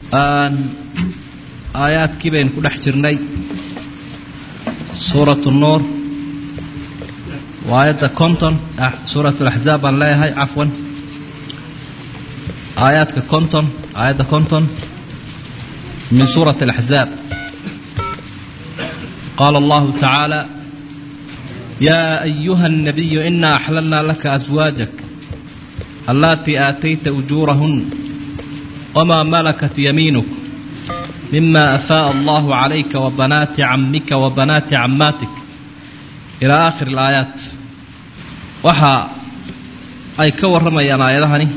aayaadkii baynu ku dhex jirnay suuratu nuur waa aayadda konton suuratu laxzaab baan leeyahay cafwan aayaadka konton aayadda konton min suurati alaxzaab qaala allahu tacaala yaa ayuha الnabiyu inaa axlalnaa laka aswaajak allaatii aatayta ujuurahun wamaa malakat yamiinuk mima afaa'a allahu calayka wabanaati cammika wabanaati cammaatik ilaa aakhiri alaayaat waxa ay ka warramayaan aayadahani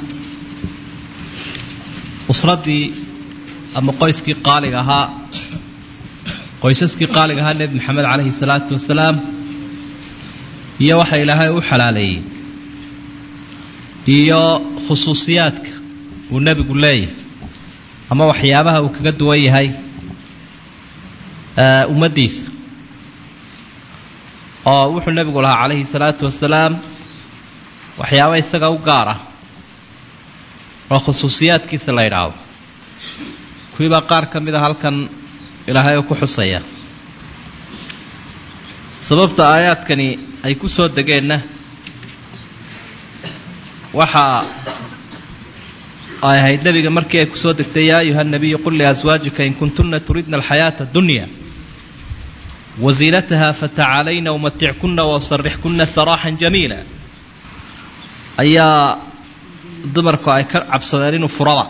usradii ama qoyskii qaaliga ahaa qoysaskii qaaliga ahaa nebi maxamed calayhi salaatu wasalaam iyo waxa ilaahay u xalaaleeyey iyo khusuusiyaadka uu nebigu leeyahay ama waxyaabaha uu kaga duwan yahay ummaddiisa oo wuxuu nebigu lahaa calayhi salaatu wasalaam waxyaaba isaga u gaar ah oo khusuusiyaadkiisa la yidhaahdo kuwiibaa qaar ka mid a halkan ilaahay uu ku xusaya sababta aayaadkani ay ku soo degeenna waxaa ay ahayd nebiga markii ay ku soo degtay yaa ayuha nabiyu qul liaswaajika in kuntunna turidna alxayaata addunya wasiinataha fatacalayna umatickuna wasarixkuna saraaxan jamiila ayaa dumarku ay ka cabsadeen inuu furaba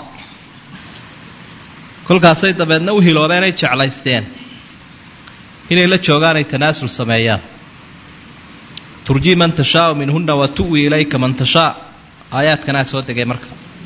kolkaasay dabeedna u hiloobeen ay jeclaysteen inay la joogaan ay tanaasul sameeyaan turjii man tashaau minhunna wa tu'wi ilayka man tashaa aayaadkanaa soo degay marka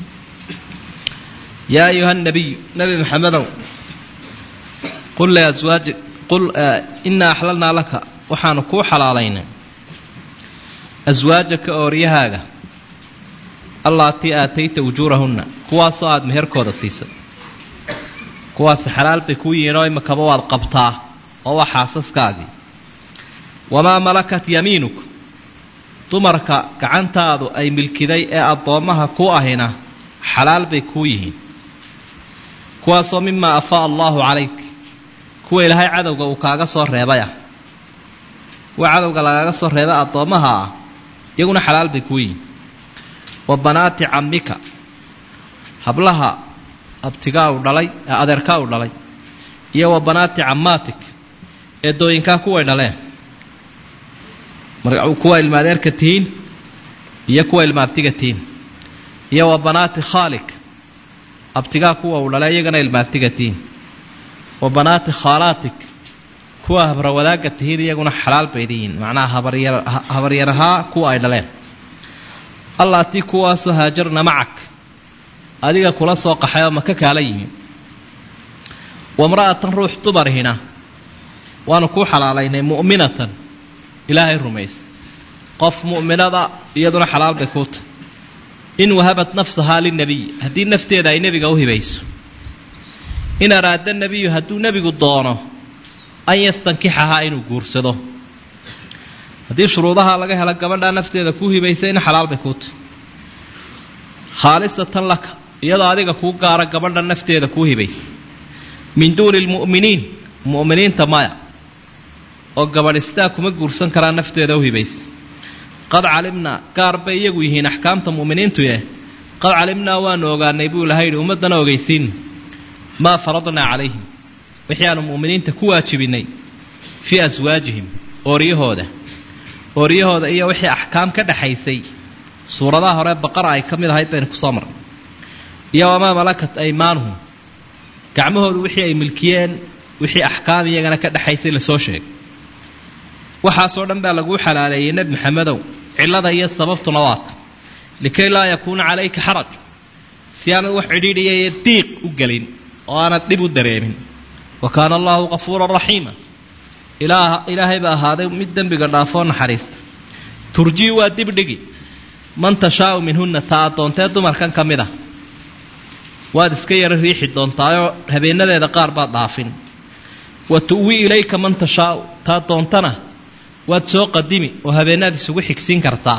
yaa ayuha nabiyu nebi maxamedow qul liaswaajik qul inaa axlalnaa laka waxaanu kuu xalaalaynay aswaajaka ooryahaaga allaatii aatayta ujuurahunna kuwaasoo aada meherkooda siisay kuwaasi xalaal bay kuu yihiin oo imakaba waad qabtaa oo waa xaasaskaagii wamaa malakat yamiinuk dumarka gacantaadu ay milkiday ee addoommaha ku ahina xalaal bay kuu yihiin kuwaasoo mimaa afaa'a allaahu calayk kuwa ilaahay cadowga uu kaaga soo reebay ah kuwa cadowga lagaaga soo reebay addoommaha ah iyaguna xalaal bay kuu yihiin wa banaati cammika hablaha abtigaa u dhalay adeerkaa u dhalay iyo wa banaati cammaatik eedooyinkaa kuway dhaleen kuwa ilma adeerka tihiin iyo kuwa ilma abtiga tihiin iyo wa banaati khaalik abtigaa kuwa uu dhalay iyagana ilma abtiga tihiin wa banaati khaalaatik kuwa habrawadaagga tihiin iyaguna xalaal bay dihiin macnaha habaryarahaa kuwa ay dhaleen allaatii kuwaasoo haajarna macak adiga kula soo qaxay oo maka kaala yimi wamra'atan ruux dumarhina waanu kuu xalaalaynay mu'minatan ilaahay rumaysa qof mu'minada iyaduna xalaal bay kuu tahay in wahabat nafsahaa lilnebiy haddii nafteeda ay nebiga u hibayso in araada nebiyu hadduu nebigu doono an yastankixahaa inuu guursado haddii shuruudaha laga helo gabadhaa nafteeda kuu hibaysa in xalaal bay kuu tahay khaalisatan laka iyadoo adiga kuu gaara gabadha nafteeda kuu hibaysa min duuni lmu'miniin mu'miniinta maya oo gabadhistaa kuma guursan karaa nafteeda u hibaysa qad calimnaa gaar bay iyagu yihiin axkaamta mu'miniintuye qad calimnaa waanu ogaanay buu ilahay yidhi ummaddana ogaysiin maa faradnaa calayhim wixii aanu mu'miniinta ku waajibinnay fii aswaajihim ooryahooda iyo wixii axkaam ka dhaxaysay suuradaha hore baqara ay ka mid ahayd baynu ku soo marnay iyo wamaa malakat aymaanuhum gacmahoodu wixii ay milkiyeen wixii axkaam iyagana ka dhaxaysay lasoo sheegay waxaasoo dhan baa laguu xalaaleeyey nebi maxamedow cillada iyo sababtuna waata likay laa yakuuna calayka xaraj si aanad wax cidhiidhiyayo diiq u gelin oo aanad dhib u dareemin wa kaana allaahu qafuuran raxiima ilaahay baa ahaaday mid dembiga dhaafoo naxariista turjii waa dibdhigi man tashaau minhunna taa addoontee dumarkan ka mid ah waad iska yaro riixi doontaayoo habeenadeeda qaar baad dhaafin wa tu'wi ilayka man tashaau taa doontana waad soo qadimi oo habeenaad isugu xigsiin kartaa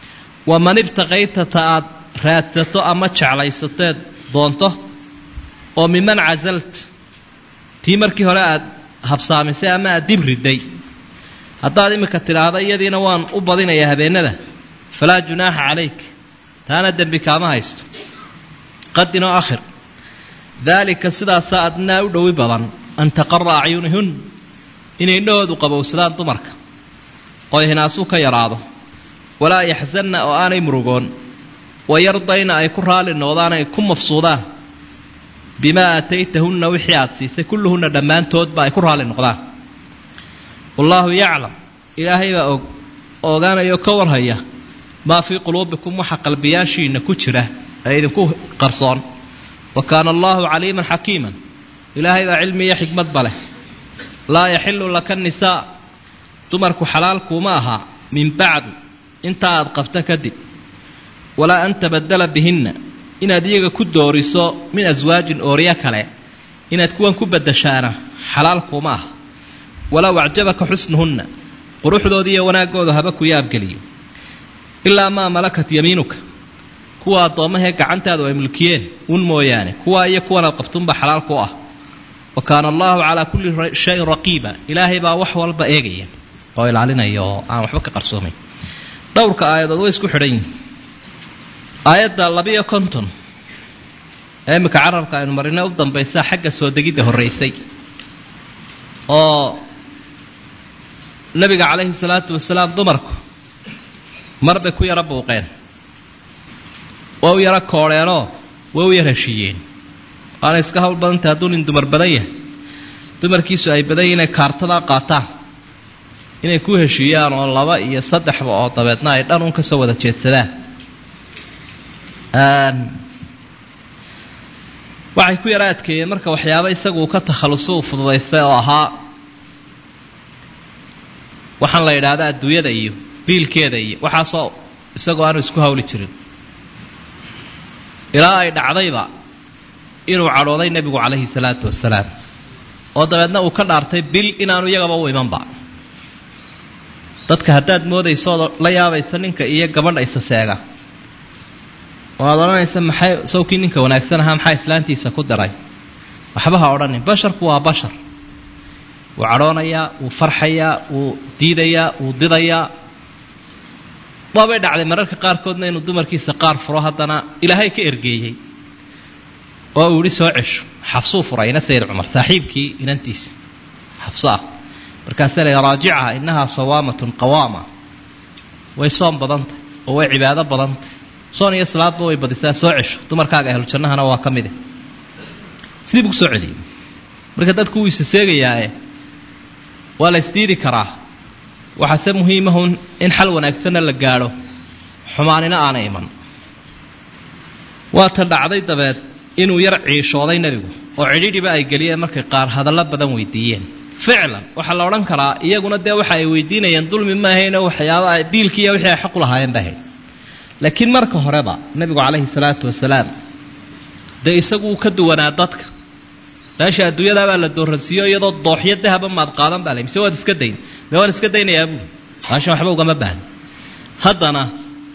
waman ibtaqayta ta aad raadsato ama jeclaysateed doonto oo miman cazalt tii markii hore aad habsaamisay ama aad dib riday haddaad imika tidhaahda iyadiina waan u badinayaa habeenada falaa junaaxa calayk taana dembi kaama haysto qadin oo akhir daalika sidaasaa adnaa u dhowi badan an taqara acyunihun inay indhahoodu qabowsadaan dumarka oo hinaasuu ka yaraado walaa yaxzanna oo aanay murugoon wayardayna ay ku raali noqdaan ay ku mafsuudaan bimaa aataytahunna wixii aad siisay kulluhunna dhammaantoodba ay ku raali noqdaan wallaahu yaclam ilaahay baa ogaanayo ka warhaya maa fii quluubikum waxa qalbiyaashiinna ku jira ee idinku qarsoon wa kaana allaahu caliiman xakiiman ilaahay baa cilmi iyo xikmadba leh laa yaxillu laka nisaa dumarku xalaalkuuma aha min bacdu intaa aad qabta kadib walaa an tabaddala bihinna inaad iyaga ku dooriso min aswaajin oorya kale inaad kuwan ku baddashaana xalaalkuuma aha walow acjabaka xusnuhunna quruxdooda iyo wanaaggooda haba ku yaabgeliyo ilaa maa malakat yamiinuka kuwa addoommahee gacantaadu ay mulkiyeen un mooyaane kuwaa iyo kuwanaad qabtunba xalaal ku ah wa kaana allaahu calaa kulli shayin raqiiba ilaahay baa wax walba eegaya oo ilaalinaya oo aan waxba ka qarsoomayn dhowrka aayadood way isku xidhan yihin aayadda 250 ee imika carabka aynu marina u dambaysaa xagga soo degidda horraysay oo nabiga calayhi salaatu wasalaam dumarku mar bay ku yara buuqeen waa u yara koodheenoo waa u yar heshiiyeen waana iska hawl badantay hadduu nin dumar badan yahay dumarkiisu ay badan yihin inay kaartadaa qaataan inay ku heshiiyaan oo 2 iyo 3 oo dabeedna ay dhan un ka soo wada jeedsadaan waxay ku yara adkeeyeen marka waxyaabo isagu ka takhaluso u fududaystay oo ahaa waxaan la yidhaahdaa adduunyada iyo biilkeeda iyo waxaasoo isagoo aanu isku hawli jirin ilaa ay dhacdayba inuu cadhooday nebigu calayhi salaatu wasalaam oo dabeedna uu ka dhaartay bil inaanu iyagaba u imanba dadka haddaad moodaysood la yaabaysa ninka iyo gabadha isaseega oo aad odhanaysa maxay sawkii ninka wanaagsan ahaa maxaa islaantiisa ku daray waxba ha odhanin basharku waa bashar wuu cadhoonayaa wuu farxayaa wuu diidayaa wuu didayaa waabay dhacday mararka qaarkoodna inuu dumarkiisa qaar furo haddana ilaahay ka ergeeyey oo uu yidhi soo cesho xabsuu furayna sayid cumar saaxiibkii inantiisa xabso ah markaasaa la raajicaha innahaa sawaamatun qawaama way soom badantay oo way cibaado badantay soon iyo salaadba way badisaa soo cesho dumarkaaga ahlu jannahana waa ka mid ah sidii buu ku soo celiyey marka dadku wuu isa seegayaae waa la isdiidi karaa waxaase muhiimahun in xal wanaagsanna la gaadho xumaanina aana iman waa ta dhacday dabeed inuu yar ciishooday nebigu oo cidhidhiba ay geliyeen markay qaar hadallo badan weydiiyeen ficlan waxaa la odhan karaa iyaguna dee waxa ay weydiinayeen dulmi ma ahayn oo waxyaaba ay biilkiiya wixii ay xaq u lahaayeen ba ahayd laakiin marka horeba nebigu calayhi salaatu wasalaam dee isagu uu ka duwanaa dadka meesha adduunyadaabaa la dooransiiyo iyadoo dooxyo dahaba maad qaadan baa lay mise waad iska dayn mee waan iska daynayaa buuri maashan waxba ugama baahn haddana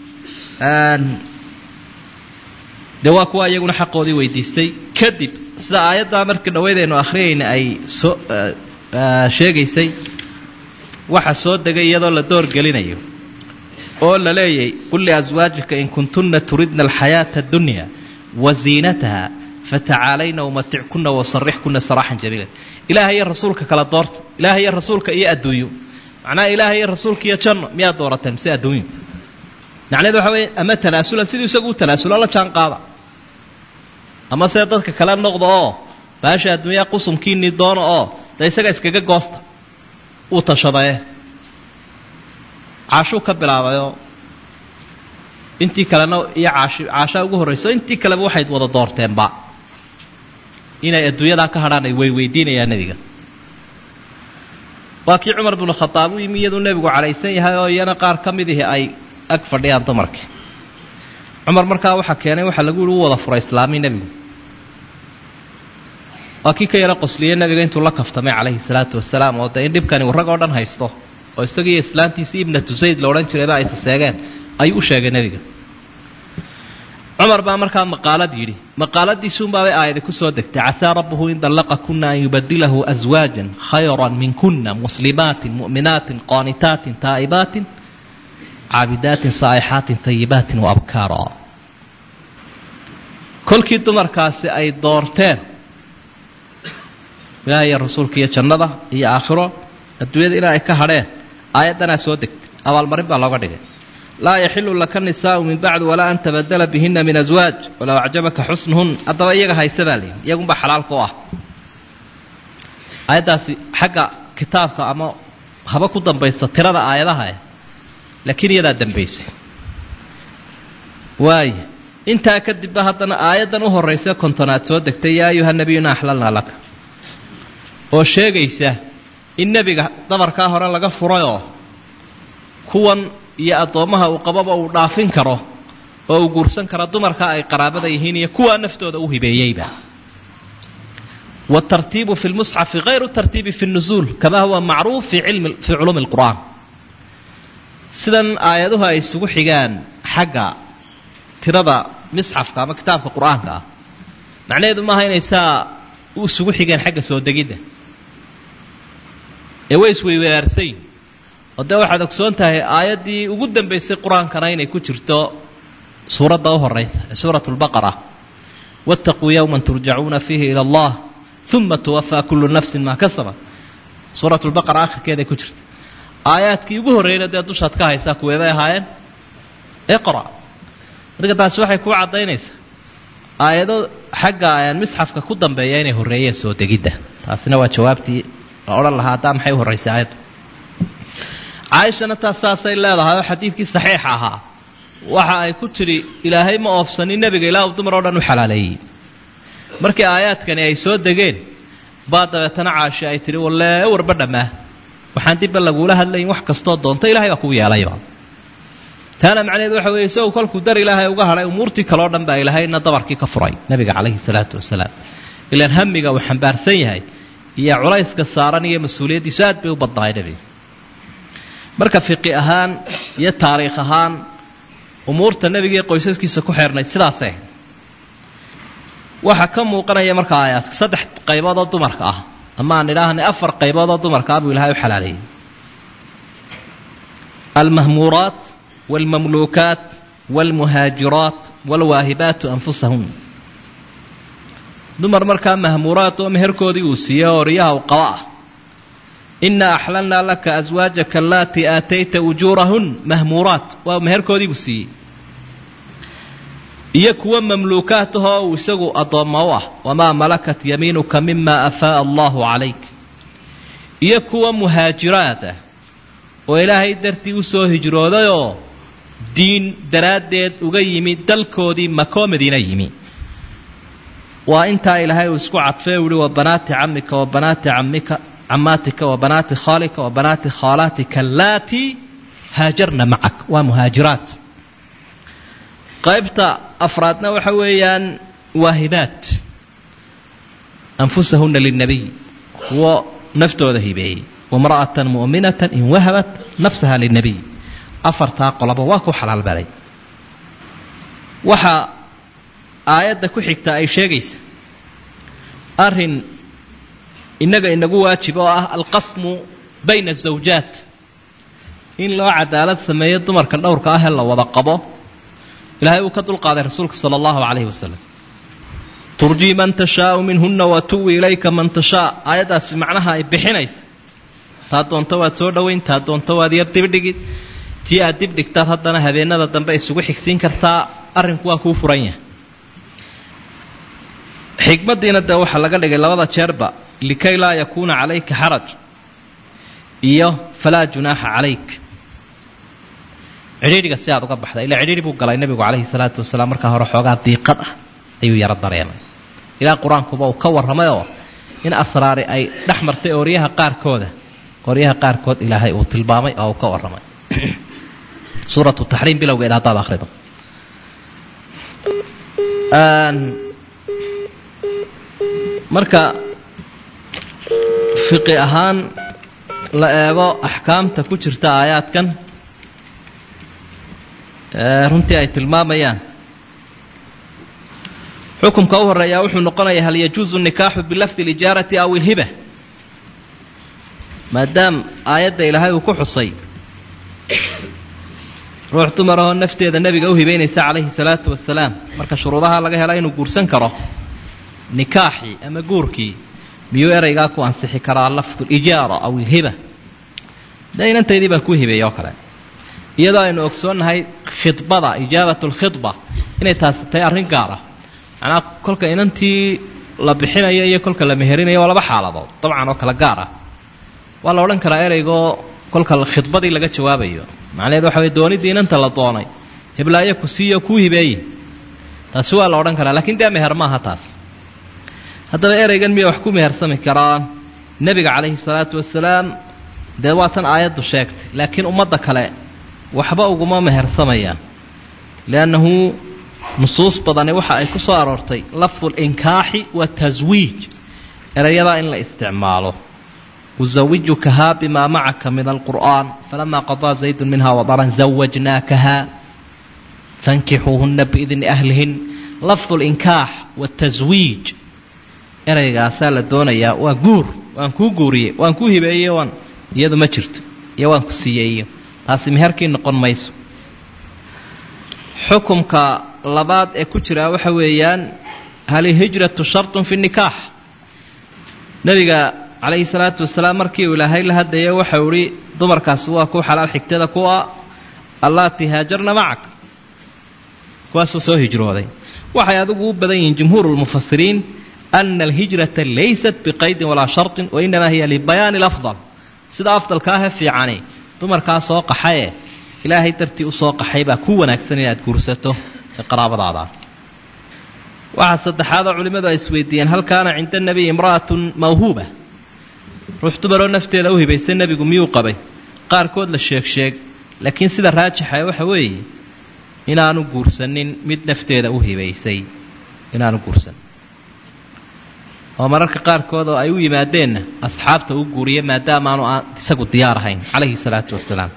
dee waa kuwa iyaguna xaqoodii weydiistay kadib sida aayaddaa markii dhaweydaynu akhriyayna ay soo sheegaysay waxa soo degay iyadoo la doorgelinayo oo la leeyay qul liaswaajika in kuntunna turidna alxayaata addunya wa ziinataha fatacaalayna umatickunna wasarixkunna saraaxan jamiila ilaahay iyo rasuulka kala doorta ilaahay iyo rasuulka iyo adduunyo macnaha ilaahay iyo rasuulka iyo janno miyaad doorateen mise adduunyo macnaheedu waxa weeye ama talaasulan siduu isagu u talaasulo la jaan qaada ama see dadka kala noqda oo baasha adduunyaa qusumkiinii doono oo dee isaga iskaga goosta uu tashadaye caashuu ka bilaabayoo intii kalena iyo caashaa ugu horrayso intii kaleba waxayd wada doorteenba inay adduunyadaa ka hadhaan ay weydiinayaan nebiga waa kii cumar binu khadaab u yimi iyaduu nebigu cadhaysan yahay oo iyana qaar ka midihi ay ag fadhiyaan dumarkii cumar markaa waxaa keenay waxaa lagu yihi u wada furay islaamii nebigu waa kii ka yaro qosliyey nebiga intuu la kaftamay calayhi salaatu wasalaam oo dee in dhibkani uu rag oo dhan haysto oo isagiiyo islaantiisii ibnatu zayd la odhan jirayba ay saseegeen ayuu u sheegay nebiga عمر با markaa maqaalad yiri maqaaladiisu baa ay ku soo degtay asa rabbuhu in dallaqakunna an yubaddilahu azwajan khayran minkunna muslimatin mu'minatin qanitatin taibatin aabidatin saihatin tayyibatin wa abkara kolkii dumarkaasi ay doorteen ilaahay rasuulkiisa jannada iyo aakhiro adduunyada ilaahay ka hadheen aayadana soo degtay abaal marin baa looga dhigay لا يحل لك النساء من بعد ولا أن تبدل بهن من أزواج ولو أعجبك حسنهن أدوا إيجا هاي سبالي يقوم بحلال قواه آيات حق كتابك أما هبكو دنبيس ترى آيات هاي لكن يدا دنبيس واي انت أكدب بهذا آيات نوه الرئيسة كنتنات سودك يا أيها النبي أحللنا لك وشيء جيسه النبي دبر كاهرا لك فرايو كون iyo adoomaha uu qababa uu dhaafin karo oo uu guursan karo dumarka ay qaraabada yihiin iyo kuwa naftooda u hibeeyayba والترتيب في المصحف غير الترتيب في النزول كما هو معروف في علوم القرآن سدن آياتها ay isugu xigaan xagga tirada musxafka ama kitaabka quraanka macnaheedu ma aha inay saa u isugu xigaan xagga soo degida ee way isweeyaarsay wada waxaad ogsoon tahay aayadii ugu dambeysay quraankana inay ku jirto suurada u horeysa suuratul baqara wattaqu yawman turja'una fihi ila Allah thumma tuwaffa kullu nafsin ma kasabat suuratul baqara akhirkeeda ku jirta aayadkii ugu horeeyay dushaad ka haysa kuweeday ahaayeen iqra marka taas waxay ku cadaynaysaa aayado xagga ayaan misxafka ku dambeeyay inay horeeyeen soo degida taasina waa jawaabtii oran lahaa taa maxay horeysay aayad عائشة نتاساسي الله هذا حديث صحيح أها وحا كتري إلهي ما أفصني النبي إله ودمر ودن حلالي مركي آيات كان يسود دقين بعد تنعى شيء تري والله وربنا ما وحنتي بلغولها اللي وحك استاد دونت إلهي أقوي عليه تانا معني ذو حوي يسوي كل كدر إلهي وقهر أمورتي كلارن با إلهي ندبر كي كفراي نبي عليه الصلاة والسلام إلى همك وحنبار سيهاي هي علايس كسارني مسؤولية ساد بوبضاي نبي marka fiqi ahaan iyo taariikh ahaan umurta nabiga qoysaskiisa ku xirnay sidaas ah waxa ka muuqanaya marka aayadka saddex qaybood oo dumarka ah ama aan ilaahay afar qaybood oo dumarka ah buu ilaahay u xalaalay al-mahmurat wal-mamlukat wal-muhajirat wal-wahibat anfusahum dumar marka mahmurat oo meherkoodii uu siiyay oriyaha u qaba إنا أحللنا لك أزواجك اللاتي آتيت أجورهن مهمورات ومهر كودي بسي يكوى مملوكاتها وسقوا أضموه وما ملكت يمينك مما أفاء الله عليك يكوى مهاجراته وإلهي درتي وسو هجروده دين درادت وغيمي دلكودي مكوم دينيمي وإنت إلهي وسكو عطفه وبنات عمك وبنات عمك عماتك وبنات خالك وبنات خالاتك اللاتي هاجرن معك ومهاجرات قيبت أفرادنا وحويان واهبات أنفسهن للنبي ونفتو ذهبه وامرأة مؤمنة إن وهبت نفسها للنبي أفرتا قلبا واكو حلال بالي وحا آيات كو حكتا أي شيء أرهن إنك واجب القسم بين الزوجات إن لو عدالة ثمية دمر كان دور كاهل لو وضقبه إلهي وكدل قادر رسولك صلى الله عليه وسلم ترجي من تشاء منهن وتوي إليك من تشاء آيات معناها بحنيس تادون تواد سودوين تادون تواد يرتبدك تي أدبدك تهدنا هذين هذا دنبا يسوي حكسين كرتا أرنكوا كوفرينه حكمة دينا دوحة لقد لوضع شربة لكي لا يكون عليك حرج إياه فلا جناح عليك عريري السياد وقبح إلى عريري بوقال النبي عليه الصلاة والسلام مركها روحوغات دي قطع أيو يرد ريما إلى قرآن كوبا وكور رميوه إن أسراري أي نحمر تأوريها قار كودة قريها قار كود إلى هاي وطلبامي أو كور رمي سورة التحريم بلا وقيل هذا الآخر marka fiqi ahaan la eego ahkaamta ku jirta aayaadkan runtii ay tilmaamayaan xukumka u horeeyaa wuxuu noqonayaa hal yajuuzu nikaaxu bilafdi lijaarati aw ilhiba maadaam aayadda ilaahay uu ku xusay ruux dumarahoo nafteeda nebiga u hibaynaysa calayhi salaatu wasalaam marka shuruudaha laga hela inuu guursan karo nikaaxii ama guurkii miyuu eraygaa ku ansixi karaa lafdu lijaara aw ilhiba dee inantaydii baa kuu hibeeyey oo kale iyadoo aynu ogsoonnahay khidbada ijaabatu lkhidba inay taasi tahay arrin gaar ah macnaa kolka inantii la bixinayo iyo kolka la meherinayo waa laba xaaladood dabcan oo kale gaar ah waa la odhan karaa eraygoo kolka khidbadii laga jawaabayo macnaheed waxa way doonidii inanta la doonay hiblaayo ku siiyo kuu hibeeye taasi waa la odhan karaa laakiin dee meher maaha taas haddaba eraygan miyay wax ku mehersami karaan nebiga calayhi salaatu wasalaam dee waa tan aayaddu sheegtay laakiin ummadda kale waxba uguma mehersamayaan liannahu nusuus badani waxa ay ku soo aroortay lafdu linkaaxi wataswiij erayadaa in la isticmaalo uzawijukahaa bimaa macaka min alqur'aan falamaa qadaa zaydun minha wadaran zawajnaakaha fankixuuhunna biidni ahlihin lafdu linkaax wataswiij eraygaasaa la doonayaa waa guur waan kuu guuriyey waan kuu hibeeyey waan iyadu ma jirto iyo waan ku siiyeeyo taasi meherkii noqon mayso xukumka labaad ee ku jiraa waxa weeyaan hal hijratu shartun fi nikaax nabiga calayhi salaatu wasalaam markii uu ilaahay la hadlayay waxau ihi dumarkaasi waa ku xalaal xigtada kuwa allaati haajarna macak kuwaasuu soo hijrooday waxay adigu u badan yihiin jumhuuru lmufasiriin ana alhijrata laysat biqaydin walaa shartin wainamaa hiya libayaani alafdal sida afdalka ahee fiicani dumarkaa soo qaxaye ilaahay dartii u soo qaxay baa ku wanaagsan inaad guursato ee qaraabadaada waxaa saddexaadoo culimmadu ay isweydiiyeen hal kaana cinda nebiy imra'atun mawhuuba ruux dumaroo nafteeda u hibaysay nebigu miyuu qabay qaarkood la sheeg laakiin sida raajixa waxa weeye inaanu guursanin mid nafteeda u hibaysay inaanu guursan oo mararka qaarkood oo ay u yimaadeenna asxaabta u guuriye maadaamaanu aan isagu diyaar ahayn calayhi salaatu wasalaam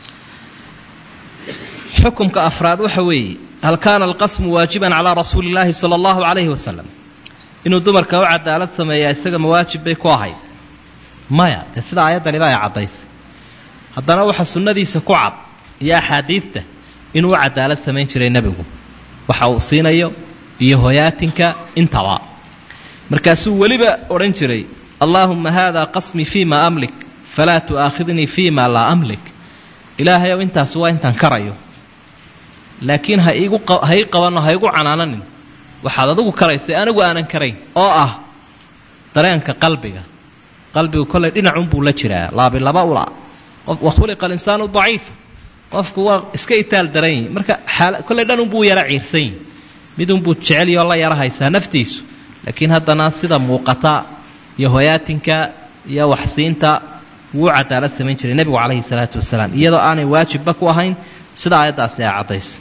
xukumka afraad waxa weeye hal kaana alqasmu waajiban calaa rasuuli illaahi sala allahu calayhi wasalam inuu dumarka u cadaalad sameeyaa isaga mawaajib bay ku ahayd maya dee sida aayaddaniba ay caddaysay haddana waxa sunnadiisa ku cad iyo axaadiidta inuu u cadaalad samayn jiray nebigu waxa uu siinayo iyo hoyaatinka intaba markaasuu weliba odhan jiray allaahumma haadaa qasmii fii ma amlik falaa tu'aakhidnii fii ma laa amlik ilaahayow intaasi waa intaan karayo laakiin ha ii qabanno ha igu canaananin waxaad adigu karaysay anigu aanan karayn oo ah dareenka qalbigu kollay dhinacunbuu la jiraa laabilaba ula wa khuliqa alinsaanu daciifa qofku waa iska itaal daran yihi marka kollay dhanunbuu yara ciirsan yihi midunbuu jeceliyoo la yara haysaa naftiisu laakiin haddana sida muuqata iyo hoyaatinka iyo waxsiinta wuu cadaalad samayn jiray nebigu calayhi salaatu wasalaam iyadoo aanay waajibba ku ahayn sida aayaddaasi ay caddaysay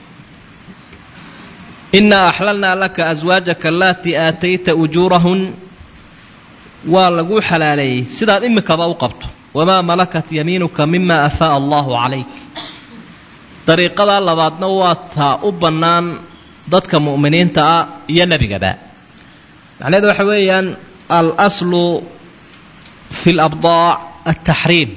innaa axlalnaa laka aswaajaka allaatii aatayta ujuurahun waa laguu xalaaleeyey sidaad imikaba u qabto wamaa malakat yamiinuka mima afaa'a allahu calayk dariiqadaa labaadna waa taa u bannaan dadka mu'miniinta ah iyo nebigaba macnaheedu waxa weeyaan alaslu fi labdaac altaxriim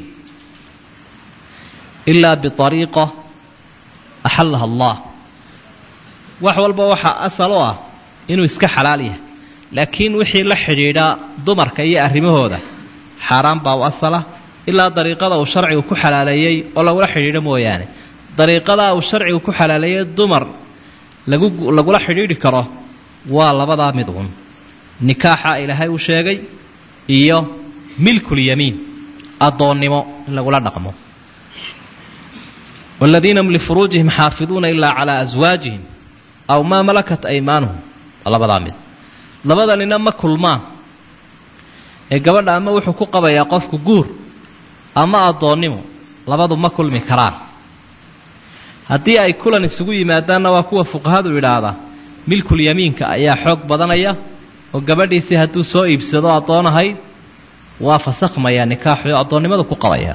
ilaa biariiqa axallaha allah wax walba waxaa asal u ah inuu iska xalaal yahay laakiin wixii la xidhiidha dumarka iyo arrimahooda xaaraan baa u asala ilaa dariiqada uu sharcigu ku xalaaleeyey oo lagula xidhiidho mooyaane dariiqadaa uu sharcigu ku xalaaleeyey dumar lagula xidhiidhi karo waa labadaa mid un nikaaxa ilaahay uu sheegay iyo milkulyamiin addoonnimo in lagula dhaqmo waaladiina hum lifuruujihim xaafiduuna ilaa calaa aswaajihim aw maa malakat aymaanuhum waa labadaa mid labadanina ma kulmaan ee gabadha ama wuxuu ku qabayaa qofku guur ama addoonnimo labadu ma kulmi karaan haddii ay kulan isugu yimaadaanna waa kuwa fuqahadu yidhaahdaa milkulyamiinka ayaa xoog badanaya oo gabadhiisii hadduu soo iibsado addoon ahayd waa fasakhmaya nikaaxu addoonnimadu ku qabaya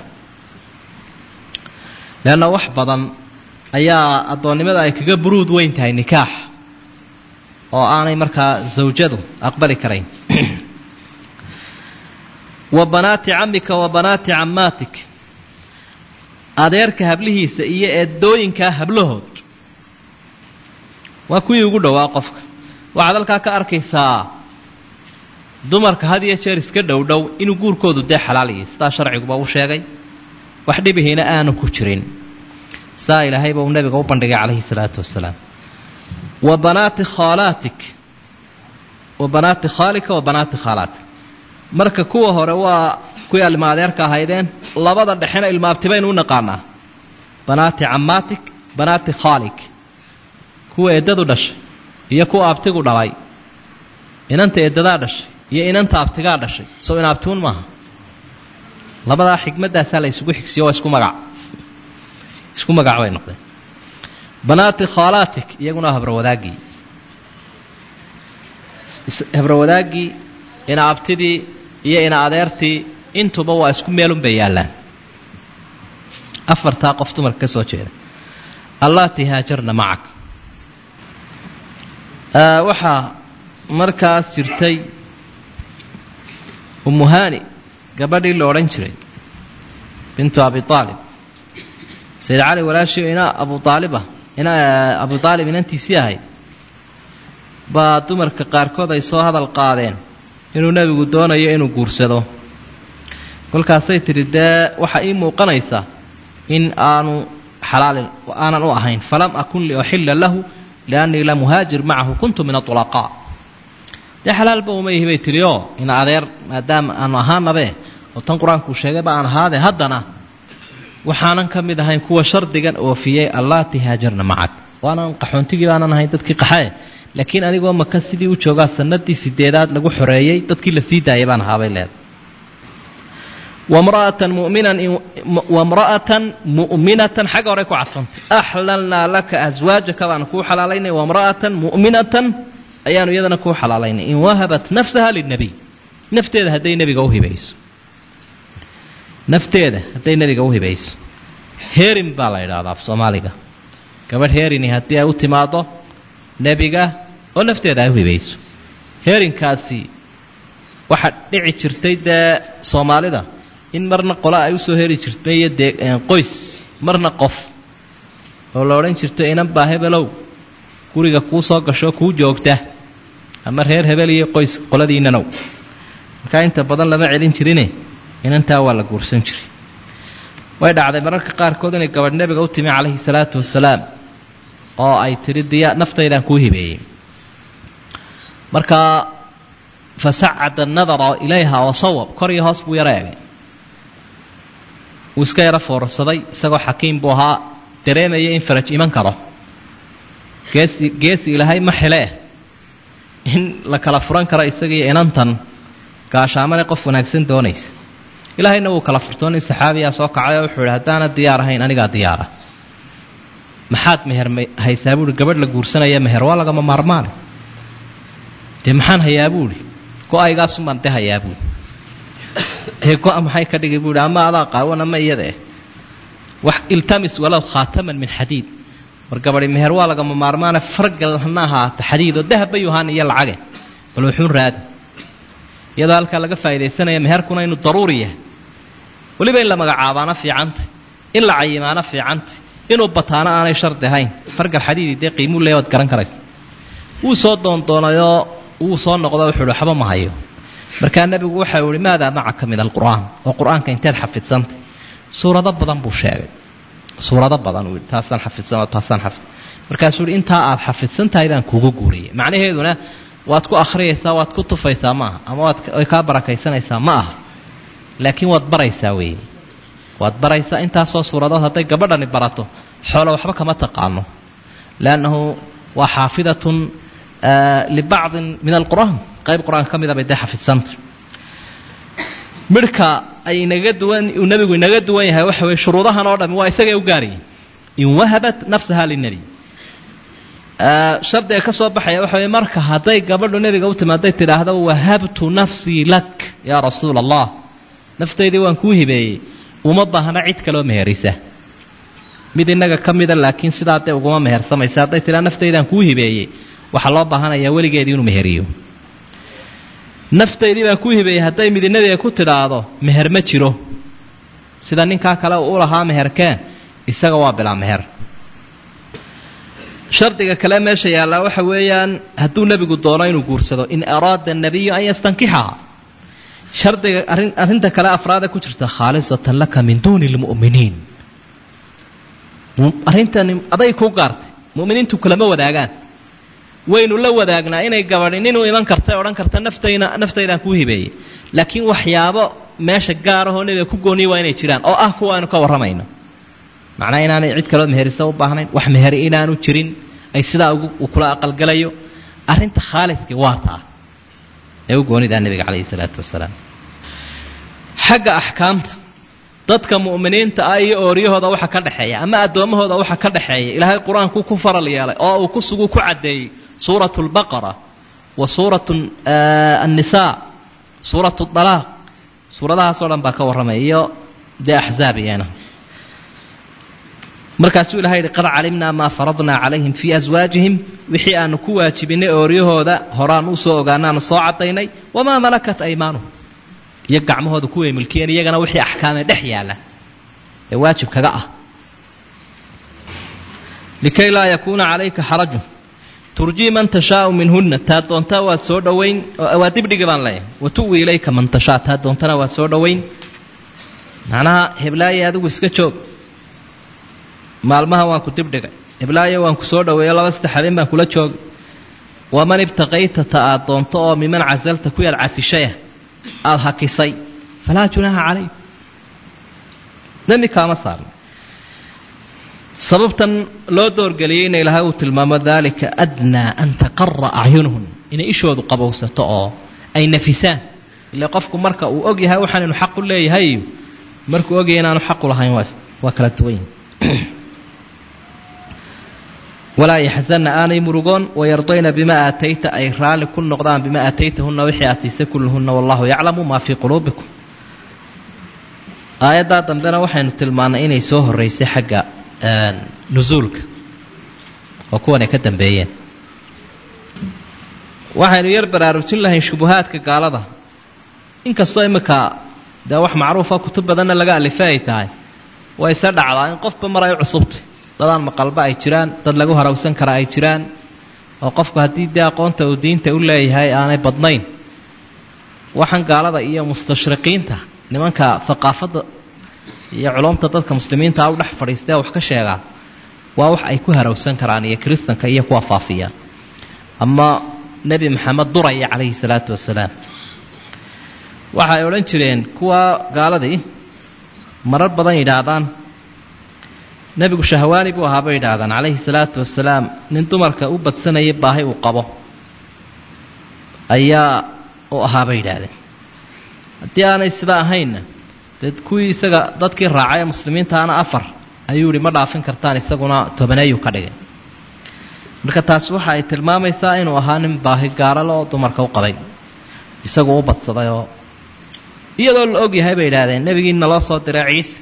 leanna wax badan ayaa addoonnimada ay kaga buruud weyn tahay nikaax oo aanay markaa zawjadu aqbali karayn wa banaati camika wa banaati cammaatik adeerka hablihiisa iyo eedooyinkaa hablahood waa kuwii ugu dhowaa qofka waxaad halkaa ka arkaysaa dumarka had iyo jeer iska dhowdhow inuu guurkoodu dee xalaal yahay sidaa sharciguba u sheegay wax dhibihiina aanu ku jirin sidaa ilaahayba uu nabiga u bandhigay calayhi salaatu wasalaam wa banaati khaalaatik wa banaati khaalika wa banaati khaalaatik marka kuwa hore waa kuwii ilma adeerka ahaydeen labada dhexena ilmaabti baynu u naqaanaa banaati cammaatik banaati khaalik kuwa eedadu dhashay iyo kuwa abtigu dhalay inanta eedadaa dhashay iyo inanta abtigaa dhashay soo inaabtuun maaha labadaa xikmadaasaa la isugu xigsiyo waa isku magac bay noqdeen banaati khaalaatik iyaguna habrawadaagii ina abtidii iyo ina adeertii intuba waa isku meelun bay yaallaan afartaa qof dumarka ka soo jeeda allaatii haajarna macak waxaa markaas jirtay umuhani gabadhii la odhan jiray bintu abi aalib sayid cali walaashii ina abu aalibah ina abu aalib inantiisii ahayd baa dumarka qaarkood ay soo hadal qaadeen inuu nebigu doonayo inuu guursado kolkaasay tidhi dee waxaa ii muuqanaysa in aanan u ahayn falam akun liuxilla lahu liannii lam uhaajir macahu kuntu min aulaqaa dee xalaalba uma ihi bay tidhi oo ina adeer maadaama aanu ahaanabe oo tan qur-aankuu sheegayba aan ahaade haddana waxaanan ka mid ahayn kuwa shardigan oofiyey allaatii haajarna macak waanan qaxoontigii baanan ahayn dadkii qaxae laakiin anigoo maka sidii u joogaa sanadii 8aad lagu xoreeyey dadkii la sii daayay baan ahaabay leedahay wamra'atan mu'minatan xagga hore ku cadfantay axlalnaa laka aswaajaka baan kuu xalaalaynay wamra'atan mu'minatan ayaanu iyadana kuu xalaalaynay in wahabat nafsaha lilnabiy nafteeda hadday nebiga u hibayso heerin baa la yidhaahdaa af soomaaliga gabadh heerini haddii ay u timaado nebiga oo nafteeda ay u hibayso heerinkaasi waxaa dhici jirtay dee soomaalida in marna qola ay usoo heri jirtay iyo dee qoys marna qof oo la odhan jirtay inan baa hebelow guriga kuu soo gasho kuu joogta ama reer hebel iyo qoys qoladiinanow markaa inta badan lama celin jirine inantaa waa la guursan jiray way dhacday mararka qaarkood inay gabadh nebiga u timi calayhi salaatu wasalaam oo ay tidhi naftaydaan kuu hibeeyey markaa fasacada nadara ilayha wasawab kor iyo hoos buu yaro eegay wuu iska yaro foorsaday isagoo xakiim buu ahaa dareemaya in faraj iman karo geesi ilaahay ma xilee in la kala furan karo isagiiyo inantan gaashaamale qof wanaagsan doonaysa ilaahayna wuu kala furtoo nin saxaabiyaa soo kacay oo wuxuu ihi haddaana diyaar ahayn anigaa diyaara maxaad meher haysaa buuhi gabadh la guursanaya meher waa lagama maarmaane dee maxaan hayaa buuhi go-aygaasumaan de hayaa buuhi dee go-a maxay ka dhigi buuhi ama adaa qaawan ama iyada wax iltamis walow khaataman min xadiid war gabadhi meher waa lagama maarmaane fargal hana ahaata xadiid oo dahaba yuhaan iyo lacage bal wuxuun raadi iyadoo halkaa laga faaidaysanaya meherkuna inuu daruuri yahay weliba in la magacaabaana fiicanta in la cayimaana fiicanta inuu bataano aanay shardi ahayn fargal xadiidi dee qiimuu leeya waad garan karaysa wuu soo doondoonayoo wuu soo noqdo wuxuu uhi waxba ma hayo markaa nebigu waxa uu ihi maadaa macaka min alqur'aan oo qur-aanka inteed xafidsantay suurado badan buu sheegay suurado badan uu yidhi taasaan xafidsan oo taasaan xafidsan markaasuu yidhi intaa aad xafidsan tahay baan kuugu guuriyey macnaheeduna waad ku akhriyaysaa waad ku tufaysaa ma aha ama way kaa barakaysanaysaa ma aha laakiin waad baraysaa weeye waad baraysaa intaasoo suuradood hadday gabadhani barato xoolo waxba kama taqaano liannahu waa xaafidatun libacdin min alqur'aan qayb qur-aanka ka mida bay dee xafidsanta midhka ay uu nebigu inaga duwan yahay waxa weye shuruudahan oo dhami waa isagay u gaarayeen in wahabat nafsaha linebi shardiga ka soo baxaya waxa weye marka hadday gabadhu nebiga u timaaday tidhaahdo wahabtu nafsii lak yaa rasuula allah naftaydii waan kuu hibeeyey uma baahna cid kaloo meherisa mid innaga ka mida laakiin sidaa dee uguma mehersamaysa hadday tidhaa naftaydaan kuu hibeeyey waxa loo baahanayaa weligeedii inuu meheriyo nafteedii baa ku hibeeyay hadday midinadeeda ku tidhaahdo meher ma jiro sida ninkaa kale uu lahaa meherkeen isaga waa bilaa meher shardiga kale meesha yaallaa waxa weeyaan hadduu nebigu doono inuu guursado in araada annabiyu an yastankixaha shardiga arrinta kale afraada ku jirta khaalisatan laka min duuni lmu'miniin arrintani aday ku gaartay mu'miniintu kalama wadaagaan waynu la wadaagnaa inay gabadhin inuu iman karta odhan karta naftaydaan kuu hibeeyey laakiin waxyaabo meesha gaarahoo nebiga ku gooniya waa inay jiraan oo ah kuwa aynu ka warramayno macnaa inaanay cid kalood meherisa u baahnayn wax meheri inaanu jirin ay sidaa uu kula aqalgalayo arrinta khaaliskii waa taa ee u goonidaa nebiga calayhi salaatu wasalaam xagga axkaamta dadka mu'miniinta ah iyo ooriyahooda waxa ka dhaxeeya ama adoomahooda waxa ka dhaxeeya ilaahay quraanku ku faral yeelay oo uu ku sugu ku cadeeyay suuratu al-baqara wa suuratu an-nisaa suuratu ad-dalaaq suuradahaas oo dhan baa ka warramay iyo de ahzaabiyana markaasuu ilaahay qad calimna ma faradna calayhim fi azwaajihim wixii aan ku waajibinay ooriyahooda horaan u soo ogaanaan soo cadaynay wama malakat aymaanuhum iyo gacmahooda ku weymilkeen iyagana wixii axkaam dhex yaala ee waajib kaga ah likay la yakuna alayka haraj turji man tashaa minhunna ta doonta waa soo dhaweyn waa dibdhiga baan leeyahay wa tuwi ilayka man tashaa ta doontana waa soo dhaweyn macnaha heblaaya adigu iska joog maalmaha waan ku dibdhigay heblaaya waan ku soo dhaweeyo laba saddex habeen baan kula joog waman ibtaqayta ta doonto oo miman cazalta ku yar casishaya aad hakisay falaa junaha calayk dambi kaama saarna sababtan loo doorgeliyey in ilaahay uu tilmaamo daalika adnaa an taqarra acyunuhum inay ishoodu qabowsato oo ay nafisaan ilaa qofku marka uu og yahay waxaan inuu xaq u leeyahay markuu og yahay inaanu xaq u lahayn waa kala duwan walaa yaxzanna aanay murugoon wayardayna bimaa aatayta ay raali ku noqdaan bimaa aataytahunna wixii aatiisa kulluhunna wallahu yaclamu maa fii quluubikum aayaddaa dambena waxaynu tilmaannay inay soo horraysay xagga nusuulka oo kuwan ay ka dambeeyeen waxaynu yar baraarujin lahayn shubuhaadka gaalada inkastoo imika dee wax macruufa kutub badanna laga alifay ay tahay way isa dhacdaa in qofba mar ay cusubtay dadaan maqalba ay jiraan dad lagu harawsan kara ay jiraan oo qofku haddii dee aqoonta uu diinta u leeyahay aanay badnayn waxaan gaalada iyo mustashriqiinta nimanka thaqaafadda iyo culumta dadka muslimiinta u dhex fadhiistay wax ka sheegaa waa wax ay ku harawsan karaan iyo kristanka iyo kuwa faafiya ama nabi maxamed duraya calayhi salaatu wasalaam waxay odhan jireen kuwa gaaladii marar badan yidhaahdaan nabigu shahwaani buu ahaa bay yidhaahdaan calayhi salaatu wasalaam nin dumarka u badsanayay baahi uu qabo ayaa u ahaa bay yidhaahdeen haddii aanay sidaa ahaynna dad kuwii isaga dadkii raacay ee muslimiintaana 4 ayuu yidhi ma dhaafin kartaan isaguna 10 ayuu ka dhigay marka taas waxa ay tilmaamaysaa inuu ahaa nin baahi gaaralo oo dumarka u qabay isagu u badsaday oo iyadoo la og yahay bay yidhaahdeen nabigiina loo soo diray ciise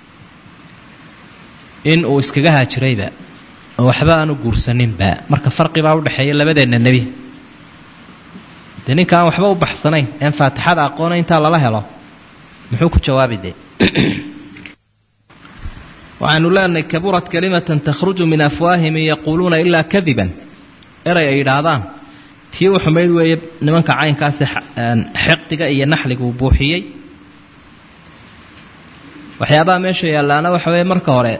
in uu iskaga haajirayba oo waxba aanu guursaninba marka farqi baa u dhaxeeya labadeena nabi de ninkaan waxba u baxsanayn in faatixada aqoona inta lala helo muxuu ku jawaabi de waxaanu leenahay kaburat kalimatan takhruju min afwaahim yaquluuna illa kadiban eray ay yidhaahdaan tii u xumayd weeye nimanka caynkaasi xiqdiga iyo naxliga uu buuxiyey waxyaabaha meesha yaalaana waxa weeye marka hore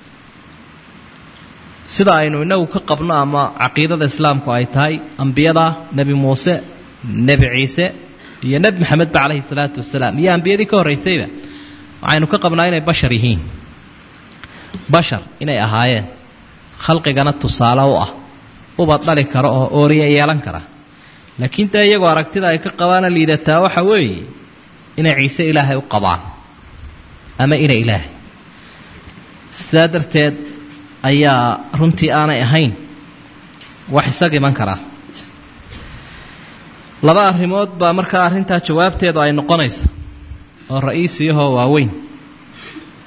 sida aynu inagu ka qabno ama caqiidada islaamku ay tahay ambiyada nabi muuse nabi ciise iyo nabi maxamed calayhi salaatu wasalaam iyo ambiyadii ka horeysayba waxaynu ka qabnaa inay bashar yihiin bashar inay ahaayeen khalqigana tusaale u ah uba dhali karo oo ooriya yeelan kara laakiin taa iyagoo aragtida ay ka qabaan liidataa waxa weeye inay ciise ilaahay u qabaan ama inay ilaahay sidaa darteed ayaa runtii aanay ahayn wax isaga iman kara laba arrimood baa markaa arrintaa jawaabteedu ay noqonaysa oo ra'iisiyahoo waaweyn